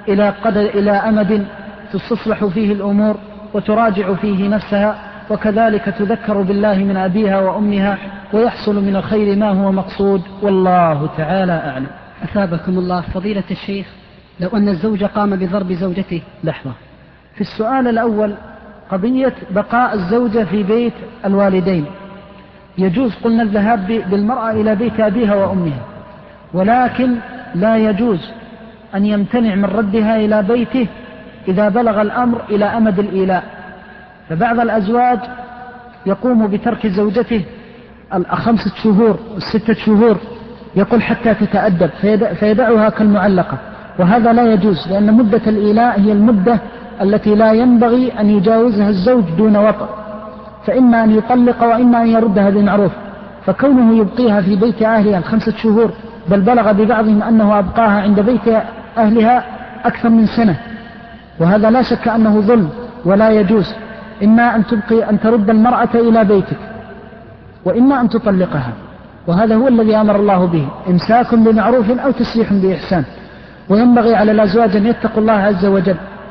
إلى أمد تستصلح فيه الأمور وتراجع فيه نفسها، وكذلك تذكر بالله من أبيها وأمها، ويحصل من الخير ما هو مقصود، والله تعالى أعلم. أثابكم الله. فضيلة الشيخ، لو أن الزوج قام بضرب زوجته. لحظة، في السؤال الأول قضية بقاء الزوجة في بيت الوالدين، يجوز قلنا الذهاب بالمرأة إلى بيت أبيها وأمها، ولكن لا يجوز أن يمتنع من ردها إلى بيته إذا بلغ الأمر إلى أمد الإيلاء. فبعض الأزواج يقوم بترك زوجته 5 شهور و6 شهور، يقول حتى تتأدب، فيدعها كالمعلقة، وهذا لا يجوز، لأن مدة الإيلاء هي المدة التي لا ينبغي أن يجاوزها الزوج دون وطأ، فإما أن يطلق وإما أن يردها بمعروف. فكونه يبقيها في بيت أهلها 5 شهور، بل بلغ ببعضهم أنه أبقاها عند بيت أهلها أكثر من سنة، وهذا لا شك أنه ظلم ولا يجوز. إما أن ترد المرأة إلى بيتك، وإما أن تطلقها، وهذا هو الذي أمر الله به، إمساك بمعروف أو تسريح بإحسان. وينبغي على الأزواج أن يتقوا الله عز وجل.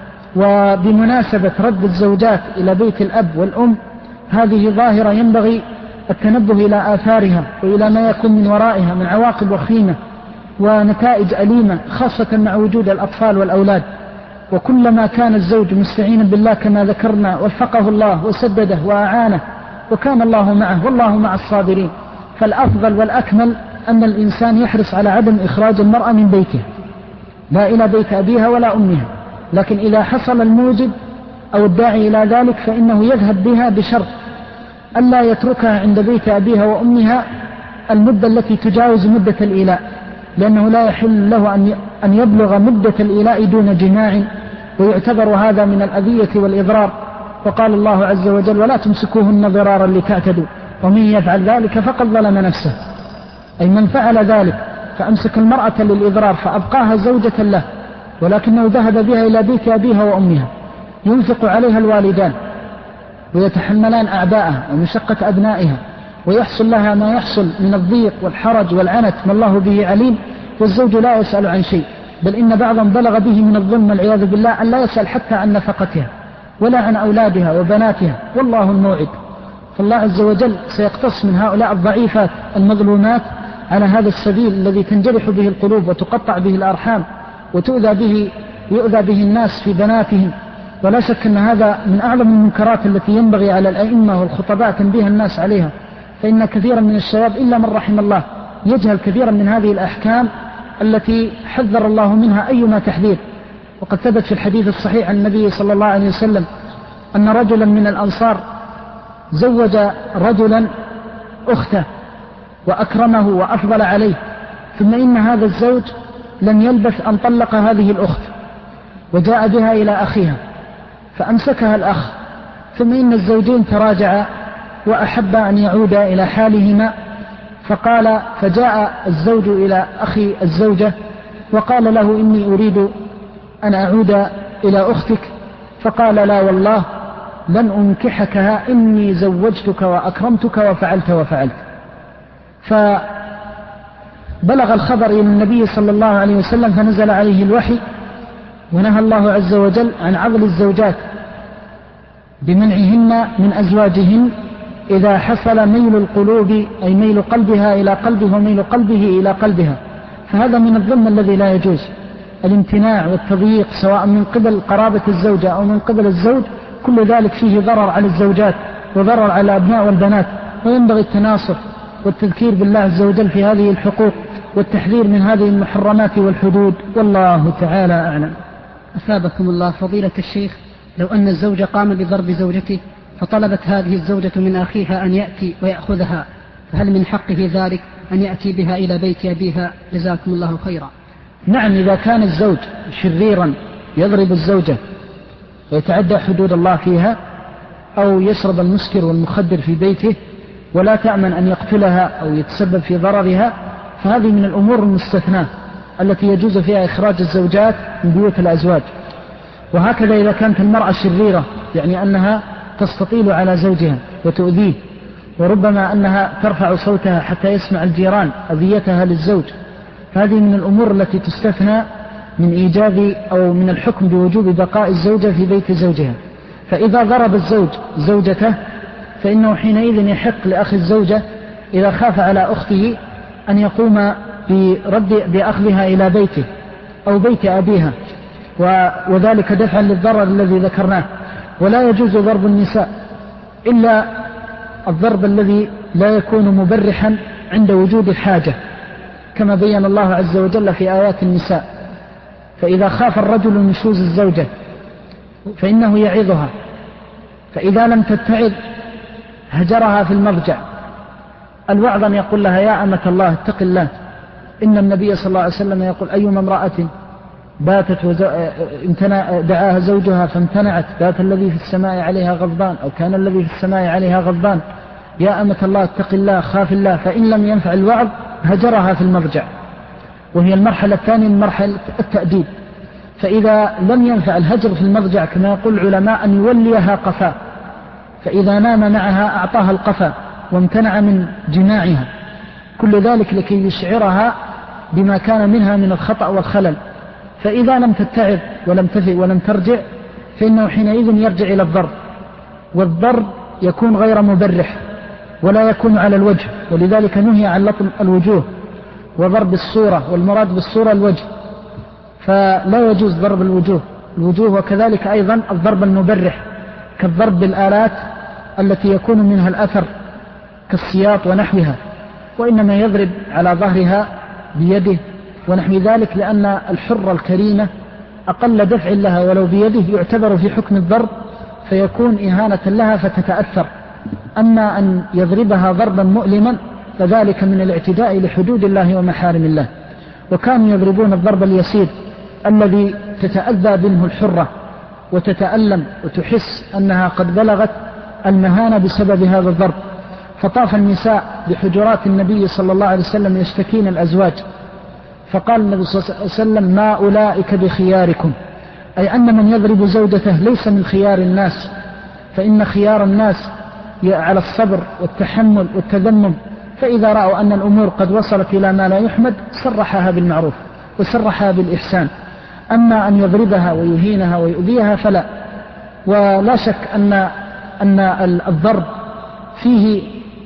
وبمناسبة رد الزوجات إلى بيت الأب والأم، هذه ظاهرة ينبغي التنبه إلى آثارها وإلى ما يكون من ورائها من عواقب وخيمة ونتائج أليمة، خاصة مع وجود الأطفال والأولاد. وكلما كان الزوج مستعينا بالله كما ذكرنا وفقه الله وسدده وأعانه وكان الله معه والله مع الصابرين، فالأفضل والأكمل أن الإنسان يحرص على عدم إخراج المرأة من بيته، لا إلى بيت أبيها ولا أمها. لكن إذا حصل الموجب أو الداعي إلى ذلك فإنه يذهب بها بشرط ألا يتركها عند بيت أبيها وأمها المدة التي تجاوز مدة الإيلاء، لأنه لا يحل له أن يبلغ مدة الإيلاء دون جماع، ويعتبر هذا من الأذية والإضرار. وقال الله عز وجل: ولا تمسكوهن ضرارا لتعتدوا ومن يفعل ذلك فقد ظلم نفسه. أي من فعل ذلك فأمسك المرأة للإضرار فأبقاها زوجة له، ولكنه ذهب بها إلى بيت أبيها وأمها، ينفق عليها الوالدان ويتحملان أعباءها ومشقة أبنائها، ويحصل لها ما يحصل من الضيق والحرج والعنت ما الله به عليم، والزوج لا يسأل عن شيء، بل إن بعضهم بلغ به من الظلم والعياذ بالله أن لا يسأل حتى عن نفقتها ولا عن أولادها وبناتها، والله الموعد. فالله عز وجل سيقتص من هؤلاء الضعيفات المظلومات على هذا السبيل الذي تنجرح به القلوب وتقطع به الأرحام ويؤذى به الناس في بناتهم. ولا شك أن هذا من أعظم المنكرات التي ينبغي على الأئمة والخطباء تنبيه الناس عليها، فإن كثيرا من الشباب إلا من رحم الله يجهل كثيرا من هذه الأحكام التي حذر الله منها أيما تحذير. وقد ثبت في الحديث الصحيح عن النبي صلى الله عليه وسلم أن رجلا من الأنصار زوج رجلا أخته وأكرمه وأفضل عليه، ثم إن هذا الزوج لم يلبث أن طلق هذه الأخت وجاء بها إلى أخيها فأمسكها الأخ، ثم إن الزوجين تراجعا وأحبا أن يعودا إلى حالهما، فجاء الزوج إلى أخي الزوجة وقال له: إني أريد أن أعود إلى أختك. فقال: لا والله لن أنكحكها، إني زوجتك وأكرمتك وفعلت وفعلت. فبلغ الخبر إلى النبي صلى الله عليه وسلم فنزل عليه الوحي، ونهى الله عز وجل عن عضل الزوجات بمنعهن من أزواجهن إذا حصل ميل القلوب، أي ميل قلبها إلى قلبه وميل قلبه إلى قلبها. فهذا من الظلم الذي لا يجوز، الامتناع والتضييق سواء من قبل قرابة الزوجة أو من قبل الزوج، كل ذلك فيه ضرر على الزوجات وضرر على الأبناء والبنات. وينبغي التناصر والتذكير بالله عز وجل في هذه الحقوق والتحذير من هذه المحرمات والحدود، والله تعالى أعلم. أثابكم الله فضيلة الشيخ، لو أن الزوج قام بضرب زوجته فطلبت هذه الزوجة من أخيها أن يأتي ويأخذها، فهل من حقه ذلك أن يأتي بها إلى بيت أبيها؟ جزاكم الله خيرا. نعم، إذا كان الزوج شريرا يضرب الزوجة ويتعدى حدود الله فيها، أو يشرب المسكر والمخدر في بيته ولا تأمن أن يقتلها أو يتسبب في ضررها، فهذه من الأمور المستثناة التي يجوز فيها إخراج الزوجات من بيوت الأزواج. وهكذا إذا كانت المرأة شريرة، يعني أنها تستطيل على زوجها وتؤذيه، وربما أنها ترفع صوتها حتى يسمع الجيران أذيتها للزوج، فهذه من الأمور التي تستثنى من إيجاب أو من الحكم بوجوب بقاء الزوجة في بيت زوجها. فإذا ضرب الزوج زوجته فإنه حينئذ يحق لأخي الزوجة إذا خاف على أخته أن يقوم بأخذها إلى بيته أو بيت أبيها، وذلك دفعا للضرر الذي ذكرناه. ولا يجوز ضرب النساء إلا الضرب الذي لا يكون مبرحا عند وجود الحاجة، كما بين الله عز وجل في آيات النساء: فإذا خاف الرجل نشوز الزوجة فإنه يعظها، فإذا لم تتعظ هجرها في المضجع. الوعظ أن يقول لها: يا أمة الله اتق الله، إن النبي صلى الله عليه وسلم يقول: أيما امرأة باتت دعاها زوجها فامتنعت بات الذي في السماء عليها غضبان، أو كان الذي في السماء عليها غضبان. يا أمة الله اتق الله خاف الله، فإن لم ينفع الوعظ هجرها في المضجع، وهي المرحلة الثانية من مرحلة التأديب. فإذا لم ينفع الهجر في المضجع كما يقول العلماء أن يوليها قفا، فإذا نام معها أعطاها القفا وامتنع من جماعها، كل ذلك لكي يشعرها بما كان منها من الخطأ والخلل. فإذا لم تتعظ ولم تفئ ولم ترجع فإنه حينئذ يرجع إلى الضرب، والضرب يكون غير مبرح ولا يكون على الوجه، ولذلك نهي عن لطم الوجوه وضرب الصورة، والمراد بالصورة الوجه، فلا يجوز ضرب الوجوه، وكذلك أيضا الضرب المبرح كالضرب بالآلات التي يكون منها الأثر كالسياط ونحوها، وإنما يضرب على ظهرها بيده ونحو ذلك، لأن الحرة الكريمة أقل دفع لها ولو بيده يعتبر في حكم الضرب فيكون إهانة لها فتتأثر. أما أن يضربها ضربا مؤلما فذلك من الاعتداء لحدود الله ومحارم الله. وكانوا يضربون الضرب اليسير الذي تتأذى منه الحرة وتتألم وتحس أنها قد بلغت المهانة بسبب هذا الضرب. فطاف النساء بحجرات النبي صلى الله عليه وسلم يشتكين الأزواج، فقال النبي صلى الله عليه وسلم ما أولئك بخياركم، أي أن من يضرب زوجته ليس من خيار الناس، فإن خيار الناس على الصبر والتحمل والتذمم، فإذا رأوا أن الأمور قد وصلت إلى ما لا يحمد صرحها بالمعروف وصرحها بالإحسان. أما أن يضربها ويهينها ويؤذيها فلا. ولا شك أن الضرب فيه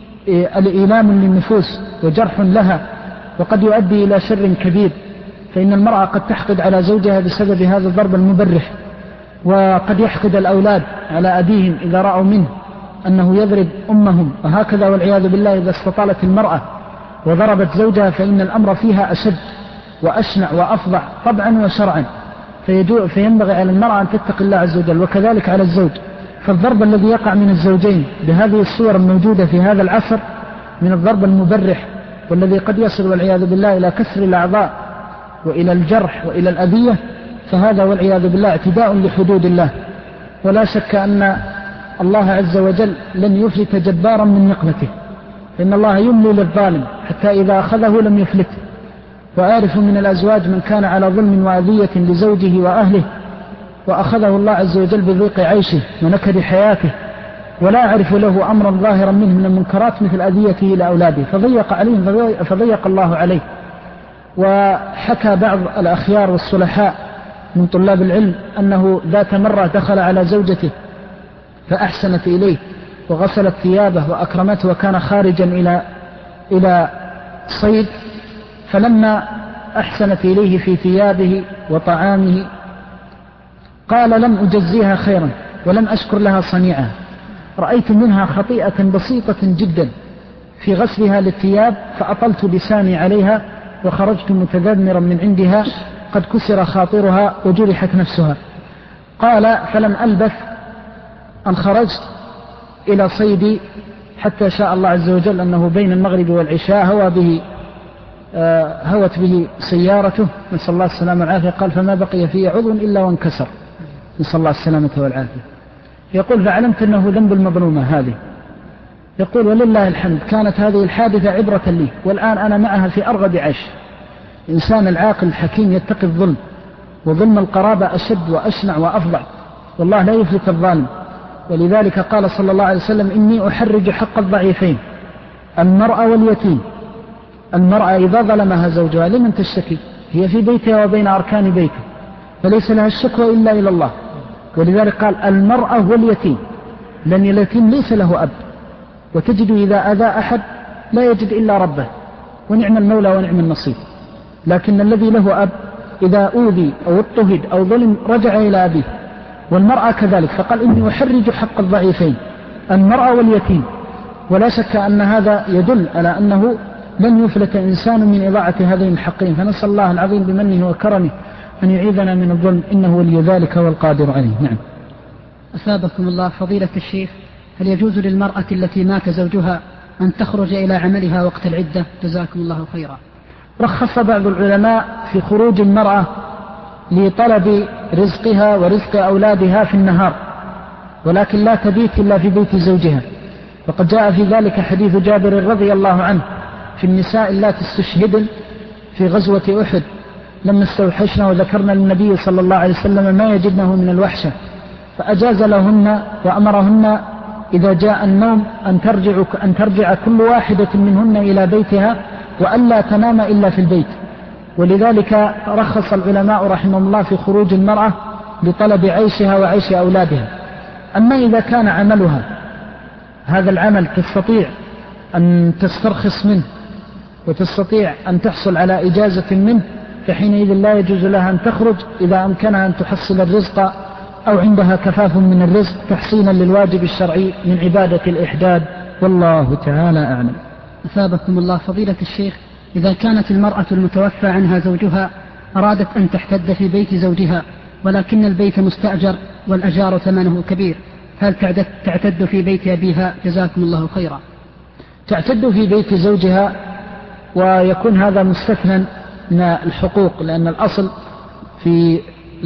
الإيلام للنفوس وجرح لها، وقد يؤدي إلى شر كبير، فإن المرأة قد تحقد على زوجها بسبب هذا الضرب المبرح، وقد يحقد الأولاد على أبيهم إذا رأوا منه أنه يضرب أمهم، وهكذا والعياذ بالله إذا استطالت المرأة وضربت زوجها فإن الأمر فيها أشد وأشنع وأفظع طبعا وشرعا، فينبغي على المرأة أن تتق الله عز وجل، وكذلك على الزوج. فالضرب الذي يقع من الزوجين بهذه الصور الموجودة في هذا العصر من الضرب المبرح، والذي قد يصل والعياذ بالله إلى كسر الأعضاء وإلى الجرح وإلى الأذية، فهذا والعياذ بالله اعتداء لحدود الله. ولا شك أن الله عز وجل لن يفلت جبارا من نقمته، فإن الله يملي للظالم حتى إذا أخذه لم يفلته. وأعرف من الأزواج من كان على ظلم وأذية لزوجه وأهله وأخذه الله عز وجل بضيق عيشه ونكد حياته، ولا أعرف له أمرا ظاهرا منه من المنكرات مثل أذيته لأولاده، فضيق عليهم فضيق الله عليه. وحكى بعض الأخيار والصلحاء من طلاب العلم أنه ذات مرة دخل على زوجته فأحسنت إليه وغسلت ثيابه وأكرمته، وكان خارجا إلى صيد، فلما أحسنت إليه في ثيابه وطعامه قال لم أجزيها خيرا ولم أشكر لها صنيعها، رأيت منها خطيئة بسيطة جدا في غسلها للثياب فأطلت لساني عليها وخرجت متذمرا من عندها قد كسر خاطرها وجرحت نفسها. قال فلم ألبث أن خرجت إلى صيدي حتى شاء الله عز وجل أنه بين المغرب والعشاء هوت به سيارته، نسأل الله السلامة والعافية. قال فما بقي فيه عضو إلا وانكسر، نسأل الله السلامة والعافية. يقول فعلمت أنه ذنب المظلومة هذه. يقول ولله الحمد كانت هذه الحادثة عبرة لي، والآن أنا معها في أرغب عيش. إنسان العاقل الحكيم يتقي الظلم، وظلم القرابة أشد وأشنع وأفظع، والله لا يفلت الظالم. ولذلك قال صلى الله عليه وسلم إني أحرج حق الضعيفين المرأة واليتيم. المرأة إذا ظلمها زوجها لمن تشتكي؟ هي في بيتها وبين أركان بيته، فليس لها الشكوى إلا إلى الله. ولذلك قال المرأة واليتيم، لأن اليتيم ليس له أب، وتجد إذا أذى أحد لا يجد إلا ربه، ونعم المولى ونعم النصير. لكن الذي له أب إذا أوذي أو اضطهد أو ظلم رجع إلى أبيه، والمرأة كذلك. فقال إني أحرج حق الضعيفين المرأة واليتيم. ولا شك أن هذا يدل على أنه لن يفلت إنسان من إضاعة هذين الحقين، فنسأل الله العظيم بمنه وكرمه أن يعيذنا من الظلم، إنه ولي ذلك والقادر عليه. نعم. أثابكم الله فضيلة الشيخ، هل يجوز للمرأة التي مات زوجها أن تخرج إلى عملها وقت العدة؟ جزاكم الله خيرا. رخص بعض العلماء في خروج المرأة لطلب رزقها ورزق أولادها في النهار، ولكن لا تبيت إلا في بيت زوجها، وقد جاء في ذلك حديث جابر رضي الله عنه في النساء اللاتي استشهدن في غزوة أحد لما استوحشنا وذكرنا للنبي صلى الله عليه وسلم ما يجدنه من الوحشة، فأجاز لهن وأمرهن إذا جاء النوم أن ترجع كل واحدة منهن إلى بيتها وألا تنام إلا في البيت. ولذلك رخص العلماء رحمهم الله في خروج المرأة لطلب عيشها وعيش أولادها. أما إذا كان عملها هذا العمل تستطيع أن تسترخص منه وتستطيع أن تحصل على إجازة منه، فحينئذ لا يجوز لها أن تخرج إذا أمكنها أن تحصل الرزق أو عندها كفاف من الرزق تحصينا للواجب الشرعي من عبادة الإحداد، والله تعالى أعلم. أثابكم الله فضيلة الشيخ، إذا كانت المرأة المتوفى عنها زوجها أرادت أن تحتد في بيت زوجها ولكن البيت مستأجر والأجار ثمنه كبير، هل تعتد في بيت أبيها؟ جزاكم الله خيرا. تعتد في بيت زوجها ويكون هذا مستثنى من الحقوق، لأن الأصل في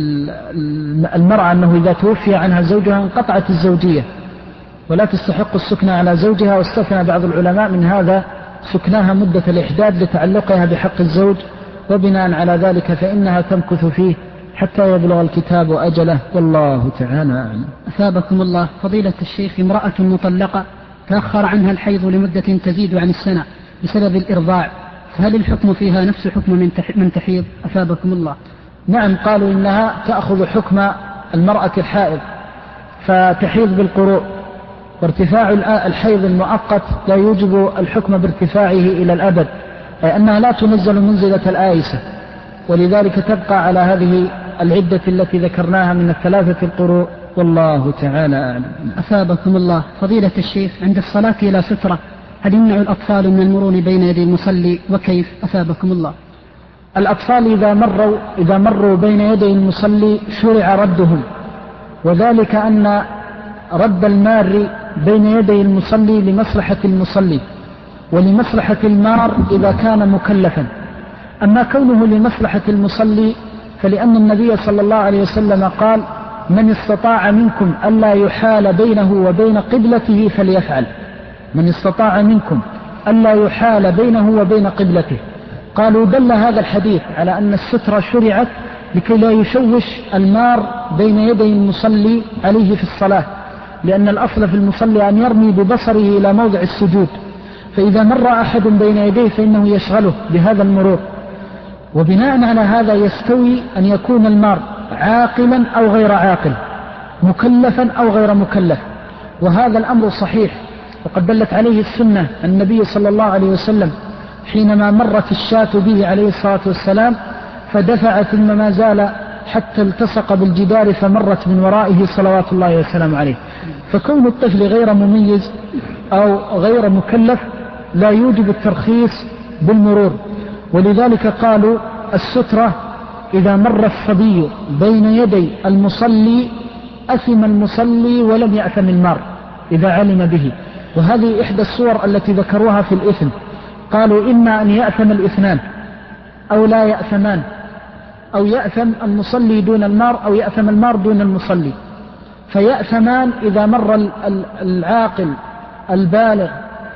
المرأة أنه إذا توفي عنها زوجها انقطعت الزوجية ولا تستحق السكنى على زوجها، واستثنى بعض العلماء من هذا سكناها مدة الإحداد لتعلقها بحق الزوج، وبناء على ذلك فإنها تمكث فيه حتى يبلغ الكتاب أجله، والله تعالى أعلم. أثابكم الله فضيلة الشيخ، امرأة مطلقة تأخر عنها الحيض لمدة تزيد عن السنة بسبب الإرضاع، فهل الحكم فيها نفس حكم من تحيض؟ أثابكم الله. نعم، قالوا إنها تأخذ حكم المرأة الحائض فتحيض بالقروء، وارتفاع الحيض المؤقت لا يوجب الحكم بارتفاعه إلى الأبد، أي أنها لا تنزل منزلة الآيسة، ولذلك تبقى على هذه العدة التي ذكرناها من الثلاثة القروء، والله تعالى أعلم. أثابكم الله فضيلة الشيخ، عند الصلاة إلى سترة هل يمنع الأطفال من المرور بين يدي المصلي وكيف؟ أثابكم الله. الأطفال إذا مروا بين يدي المصلي شرع ردهم، وذلك أن رد المار بين يدي المصلي لمصلحة المصلي ولمصلحة المار إذا كان مكلفا. أما كونه لمصلحة المصلي فلأن النبي صلى الله عليه وسلم قال: من استطاع منكم ألا يحال بينه وبين قبلته فليفعل. من استطاع منكم ألا يحال بينه وبين قبلته. قالوا دل هذا الحديث على أن السترة شرعت لكي لا يشوش المار بين يدي المصلي عليه في الصلاة، لأن الأصل في المصلي أن يرمي ببصره إلى موضع السجود، فإذا مر أحد بين يديه فإنه يشغله بهذا المرور. وبناء على هذا يستوي أن يكون المار عاقلا أو غير عاقل، مكلفا أو غير مكلف، وهذا الأمر صحيح وقد دلت عليه السنة. النبي صلى الله عليه وسلم حينما مرت الشاة به عليه الصلاة والسلام فدفع ثم ما زال حتى التصق بالجدار فمرت من ورائه صلوات الله وسلامه عليه. فكون الطفل غير مميز أو غير مكلف لا يوجب الترخيص بالمرور، ولذلك قالوا السترة إذا مر الصبي بين يدي المصلي أثم المصلي ولم يأثم المار إذا علم به. وهذه إحدى الصور التي ذكروها في الإثم، قالوا إما أن يأثم الإثنان أو لا يأثمان، أو يأثم المصلي دون المار أو يأثم المار دون المصلي. فيأثمان إذا مر العاقل البالغ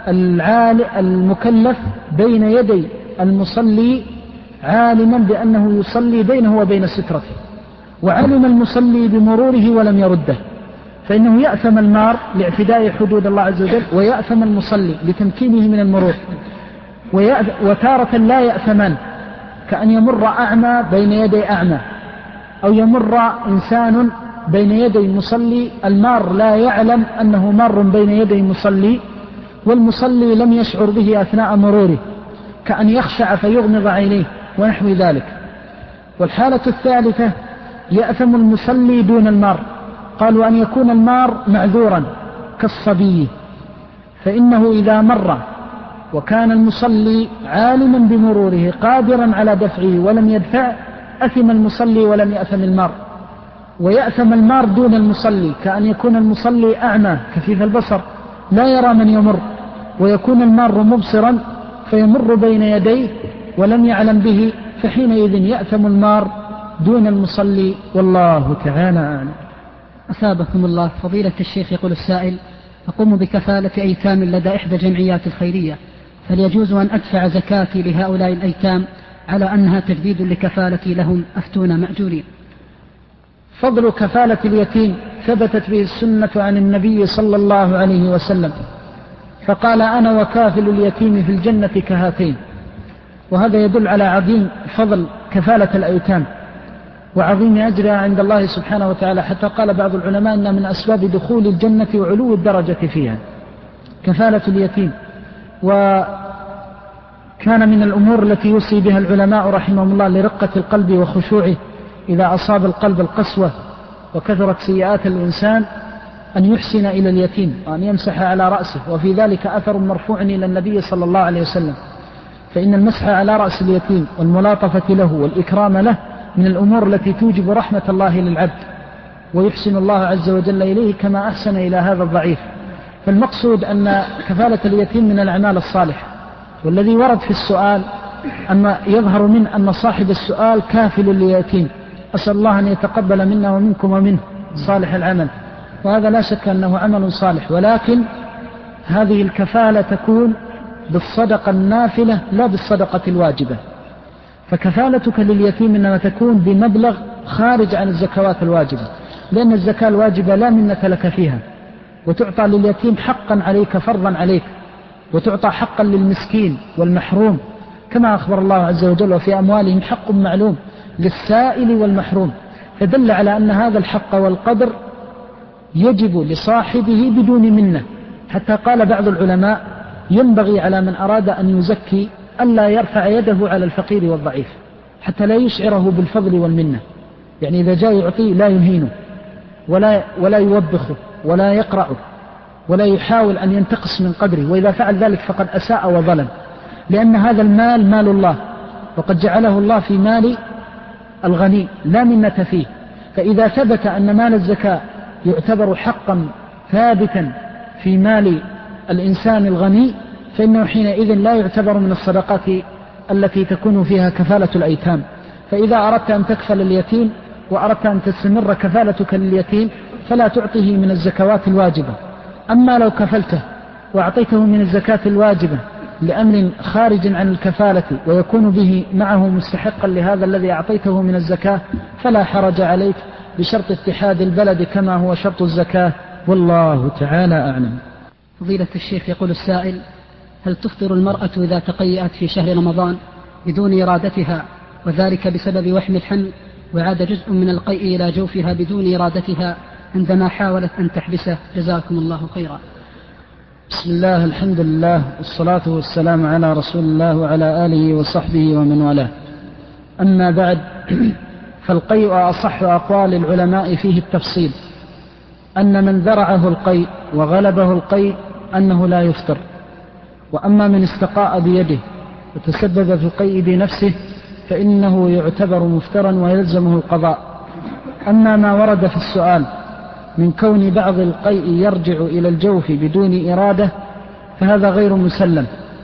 المكلف بين يدي المصلي عالما بأنه يصلي بينه وبين سترته، وعلم المصلي بمروره ولم يرده، فإنه يأثم المار لاعتداء حدود الله عز وجل، ويأثم المصلي لتمكينه من المرور. وتارة لا يأثمان، كأن يمر أعمى بين يدي أعمى، أو يمر إنسان بين يدي المصلي المار لا يعلم أنه مار بين يدي المصلي والمصلي لم يشعر به أثناء مروره، كأن يخشع فيغمض عينيه ونحو ذلك. والحالة الثالثة يأثم المصلي دون المار، قالوا أن يكون المار معذورا كالصبي، فإنه إذا مر وكان المصلي عالما بمروره قادرا على دفعه ولم يدفع أثم المصلي ولم يأثم المار. ويأثم المار دون المصلي، كأن يكون المصلي أعمى كفيف البصر لا يرى من يمر، ويكون المار مبصرا فيمر بين يديه ولم يعلم به، فحينئذ يأثم المار دون المصلي، والله تعالى أعلم. أثابكم الله فضيلة الشيخ، يقول السائل: أقوم بكفالة أيتام لدى إحدى الجمعيات الخيرية، هل يجوز أن أدفع زكاتي لهؤلاء الأيتام على أنها تجديد لكفالتي لهم؟ أفتونا مأجورين. فضل كفالة اليتيم ثبتت به السنة عن النبي صلى الله عليه وسلم، فقال: أنا وكافل اليتيم في الجنة كهاتين. وهذا يدل على عظيم فضل كفالة الأيتام وعظيم أجرها عند الله سبحانه وتعالى، حتى قال بعض العلماء أن من أسباب دخول الجنة وعلو الدرجة فيها كفالة اليتيم. وكان من الأمور التي يوصي بها العلماء رحمهم الله لرقة القلب وخشوعه إذا أصاب القلب القسوة وكثرت سيئات الإنسان أن يحسن إلى اليتيم وأن يمسح على رأسه، وفي ذلك أثر مرفوع إلى النبي صلى الله عليه وسلم، فإن المسح على رأس اليتيم والملاطفة له والإكرام له من الأمور التي توجب رحمة الله للعبد، ويحسن الله عز وجل إليه كما أحسن إلى هذا الضعيف. فالمقصود أن كفالة اليتيم من الأعمال الصالحة. والذي ورد في السؤال أن يظهر من أن صاحب السؤال كافل اليتيم، أسأل الله أن يتقبل منا ومنكم ومنه صالح العمل، وهذا لا شك أنه عمل صالح، ولكن هذه الكفالة تكون بالصدقة النافلة لا بالصدقة الواجبة. فكفالتك لليتيم إنما تكون بمبلغ خارج عن الزكوات الواجبة، لأن الزكاة الواجبة لا منة لك فيها، وتعطى لليتيم حقا عليك فرضا عليك، وتعطى حقا للمسكين والمحروم كما أخبر الله عز وجل: وفي أموالهم حق معلوم للسائل والمحروم. فدل على أن هذا الحق والقدر يجب لصاحبه بدون منة، حتى قال بعض العلماء: ينبغي على من أراد أن يزكي ألا يرفع يده على الفقير والضعيف حتى لا يشعره بالفضل والمنة، يعني إذا جاء يعطيه لا يهينه ولا يوبخه ولا يقرأه ولا يحاول أن ينتقص من قدره، وإذا فعل ذلك فقد أساء وظلم، لأن هذا المال مال الله، وقد جعله الله في مال الغني لا منة فيه. فإذا ثبت أن مال الزكاة يعتبر حقا ثابتا في مال الإنسان الغني، فإنه حينئذ لا يعتبر من الصدقات التي تكون فيها كفالة الأيتام. فإذا أردت أن تكفل اليتيم وأردت أن تستمر كفالتك لليتيم فلا تعطيه من الزكوات الواجبة. أما لو كفلته وأعطيته من الزكاة الواجبة لأمر خارج عن الكفالة ويكون به معه مستحقا لهذا الذي أعطيته من الزكاة فلا حرج عليك، بشرط اتحاد البلد كما هو شرط الزكاة، والله تعالى أعلم. فضيلة الشيخ، يقول السائل: هل تفطر المرأة إذا تقيأت في شهر رمضان بدون إرادتها، وذلك بسبب وحم الحمل، وعاد جزء من القيء إلى جوفها بدون إرادتها عندما حاولت أن تحبسه؟ جزاكم الله خيرا. بسم الله، الحمد لله، والصلاة والسلام على رسول الله وعلى آله وصحبه ومن والاه. أما بعد، فالقيء أصح أقوال العلماء فيه التفصيل، أن من ذرعه القيء وغلبه القيء أنه لا يفطر، وأما من استقاء بيده وتسبب في القيء بنفسه فإنه يعتبر مفترا ويلزمه القضاء. أما ما ورد في السؤال من كون بعض القيء يرجع إلى الجوف بدون إرادة فهذا غير مسلم.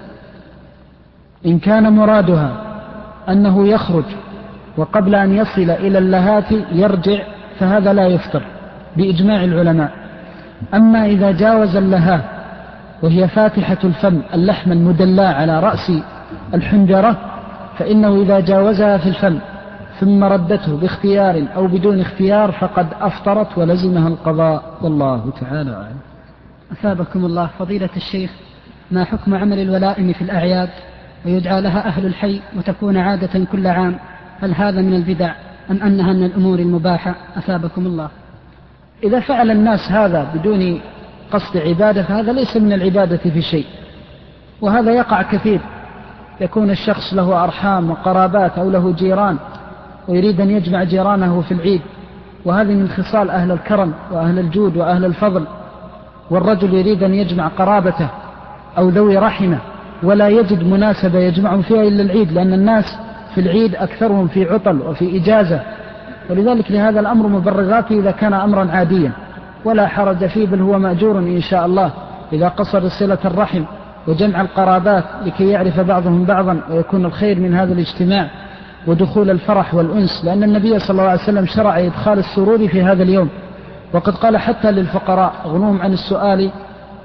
إن كان مرادها أنه يخرج وقبل أن يصل إلى اللهات يرجع فهذا لا يفطر بإجماع العلماء. أما إذا جاوز اللهاه وهي فاتحة الفم اللحم المدلى على رأس الحنجرة فإنه إذا جاوزها في الفم ثم ردته باختيار أو بدون اختيار فقد أفطرت ولزمها القضاء، والله تعالى أعلم. أثابكم الله. فضيلة الشيخ، ما حكم عمل الولائم في الأعياد ويدعى لها أهل الحي وتكون عادة كل عام؟ هل هذا من البدع أم أنها من الأمور المباحة؟ أثابكم الله. إذا فعل الناس هذا بدون قصد عبادة فهذا ليس من العبادة في شيء، وهذا يقع كثير. يكون الشخص له أرحام وقرابات أو له جيران ويريد أن يجمع جيرانه في العيد، وهذه من خصال أهل الكرم وأهل الجود وأهل الفضل. والرجل يريد أن يجمع قرابته أو ذوي رحمه ولا يجد مناسبة يجمعهم فيها إلا العيد، لأن الناس في العيد أكثرهم في عطل وفي إجازة، ولذلك لهذا الأمر مبرراته إذا كان أمرا عاديا ولا حرج فيه، بل هو مأجور إن شاء الله إذا قصد صلة الرحم وجمع القرابات لكي يعرف بعضهم بعضا ويكون الخير من هذا الاجتماع ودخول الفرح والأنس، لأن النبي صلى الله عليه وسلم شرع إدخال السرور في هذا اليوم، وقد قال حتى للفقراء: اغنوهم عن السؤال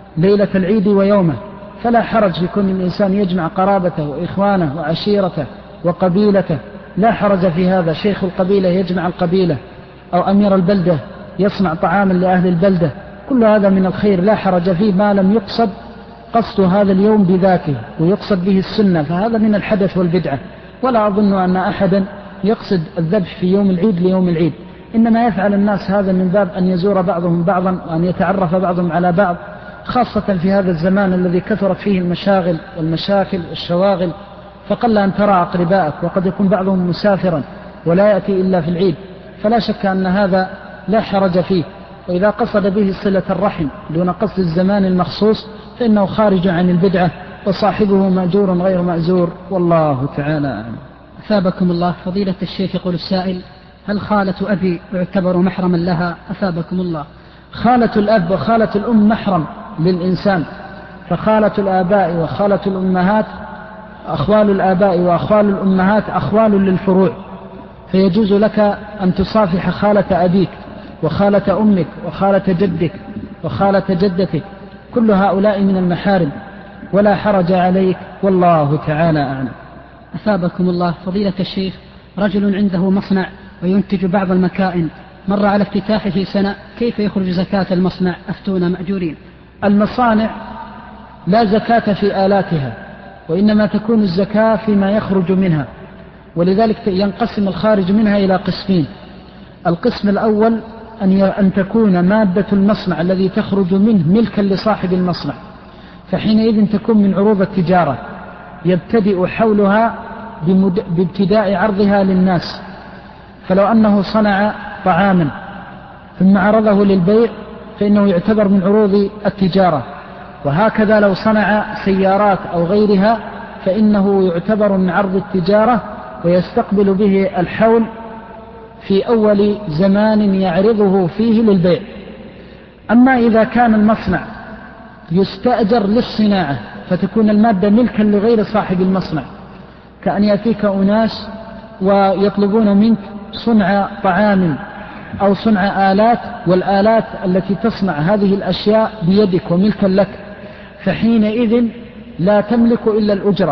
ليلة العيد ويومه، فلا حرج في كون الإنسان يجمع قرابته وإخوانه وعشيرته وقبيلته، لا حرج في هذا. شيخ القبيلة يجمع القبيلة، أو أمير البلدة يصنع طعاما لأهل البلدة، كل هذا من الخير لا حرج فيه، ما لم يقصد قصد هذا اليوم بذاته ويقصد به السنة، فهذا من الحدث والبدعة. ولا أظن أن أحدا يقصد الذبح في يوم العيد ليوم العيد، إنما يفعل الناس هذا من باب أن يزور بعضهم بعضا وأن يتعرف بعضهم على بعض، خاصة في هذا الزمان الذي كثرت فيه المشاغل والمشاكل والشواغل، فقل أن ترى أقربائك، وقد يكون بعضهم مسافرا ولا يأتي إلا في العيد، فلا شك أن هذا لا حرج فيه. وإذا قصد به صلة الرحم دون قصد الزمان المخصوص فإنه خارج عن البدعة، وصاحبه مأجور غير مأزور، والله تعالى أعلم. أثابكم الله. فضيلة الشيخ يقول السائل: هل خالة أبي يعتبر محرما لها؟ أثابكم الله. خالة الأب وخالة الأم محرم للإنسان، فخالة الآباء وخالة الأمهات، أخوال الآباء وأخوال الأمهات أخوال للفروع، فيجوز لك أن تصافح خالة أبيك وخالة أمك وخالة جدك وخالة جدتك، كل هؤلاء من المحارم ولا حرج عليك، والله تعالى أعلم. أثابكم الله. فضيلة الشيخ: رجل عنده مصنع وينتج بعض المكائن، مر على افتتاحه سنة، كيف يخرج زكاة المصنع؟ أفتونا مأجورين. المصانع لا زكاة في آلاتها، وإنما تكون الزكاة فيما يخرج منها، ولذلك ينقسم الخارج منها إلى قسمين. القسم الأول أن تكون مادة المصنع الذي تخرج منه ملكا لصاحب المصنع، فحينئذ تكون من عروض التجارة، يبتدئ حولها بابتداء عرضها للناس. فلو أنه صنع طعاما ثم عرضه للبيع فإنه يعتبر من عروض التجارة، وهكذا لو صنع سيارات أو غيرها فإنه يعتبر من عرض التجارة، ويستقبل به الحول في أول زمان يعرضه فيه للبيع. أما إذا كان المصنع يستأجر للصناعة فتكون المادة ملكا لغير صاحب المصنع، كأن يأتيك أناس ويطلبون منك صنع طعام أو صنع آلات، والآلات التي تصنع هذه الأشياء بيدك وملكا لك، فحينئذ لا تملك إلا الأجرة،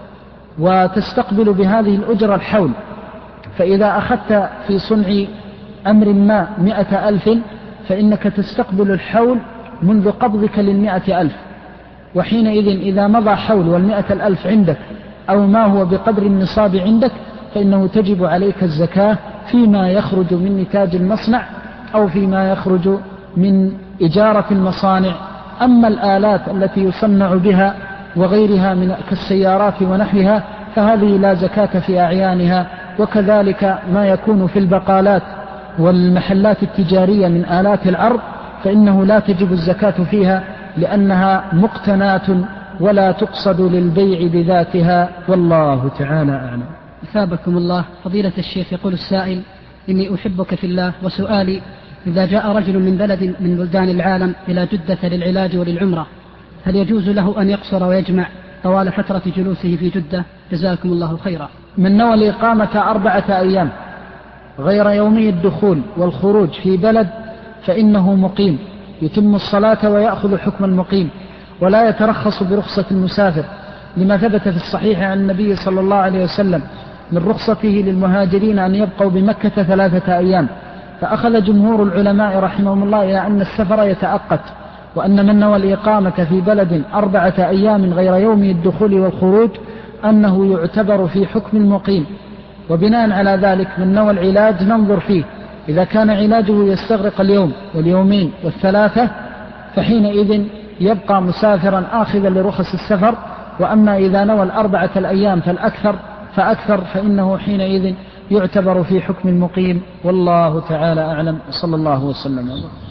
وتستقبل بهذه الأجرة الحول. فإذا أخذت في صنع أمر ما 100,000 فإنك تستقبل الحول منذ قبضك 100,000، وحينئذ إذا مضى حول 100,000 عندك أو ما هو بقدر النصاب عندك فإنه تجب عليك الزكاة فيما يخرج من نتاج المصنع أو فيما يخرج من إجارة المصانع. أما الآلات التي يصنع بها وغيرها من كالسيارات ونحوها فهذه لا زكاة في أعيانها، وكذلك ما يكون في البقالات والمحلات التجارية من آلات العرض فإنه لا تجب الزكاة فيها، لأنها مقتنات ولا تقصد للبيع بذاتها، والله تعالى أعلم. أثابكم الله. فضيلة الشيخ يقول السائل: إني أحبك في الله، وسؤالي: إذا جاء رجل من بلد من بلدان العالم إلى جدة للعلاج وللعمرة، هل يجوز له أن يقصر ويجمع طوال فترة جلوسه في جدة؟ جزاكم الله خيرا. من نوى الإقامة 4 أيام غير يومي الدخول والخروج في بلد فإنه مقيم، يتم الصلاة ويأخذ حكم المقيم، ولا يترخص برخصة المسافر، لما ثبت في الصحيح عن النبي صلى الله عليه وسلم من رخصته للمهاجرين أن يبقوا بمكة 3 أيام. فأخذ جمهور العلماء رحمهم الله إلى أن السفر يتأقت، وأن من نوى الإقامة في بلد 4 أيام غير يومي الدخول والخروج أنه يعتبر في حكم المقيم. وبناء على ذلك من نوى العلاج ننظر فيه، إذا كان علاجه يستغرق اليوم واليومين وال3 فحينئذ يبقى مسافرا آخذا لرخص السفر. وأما إذا نوى 4 الأيام فأكثر فإنه حينئذ يعتبر في حكم المقيم، والله تعالى أعلم. صلى الله وسلم.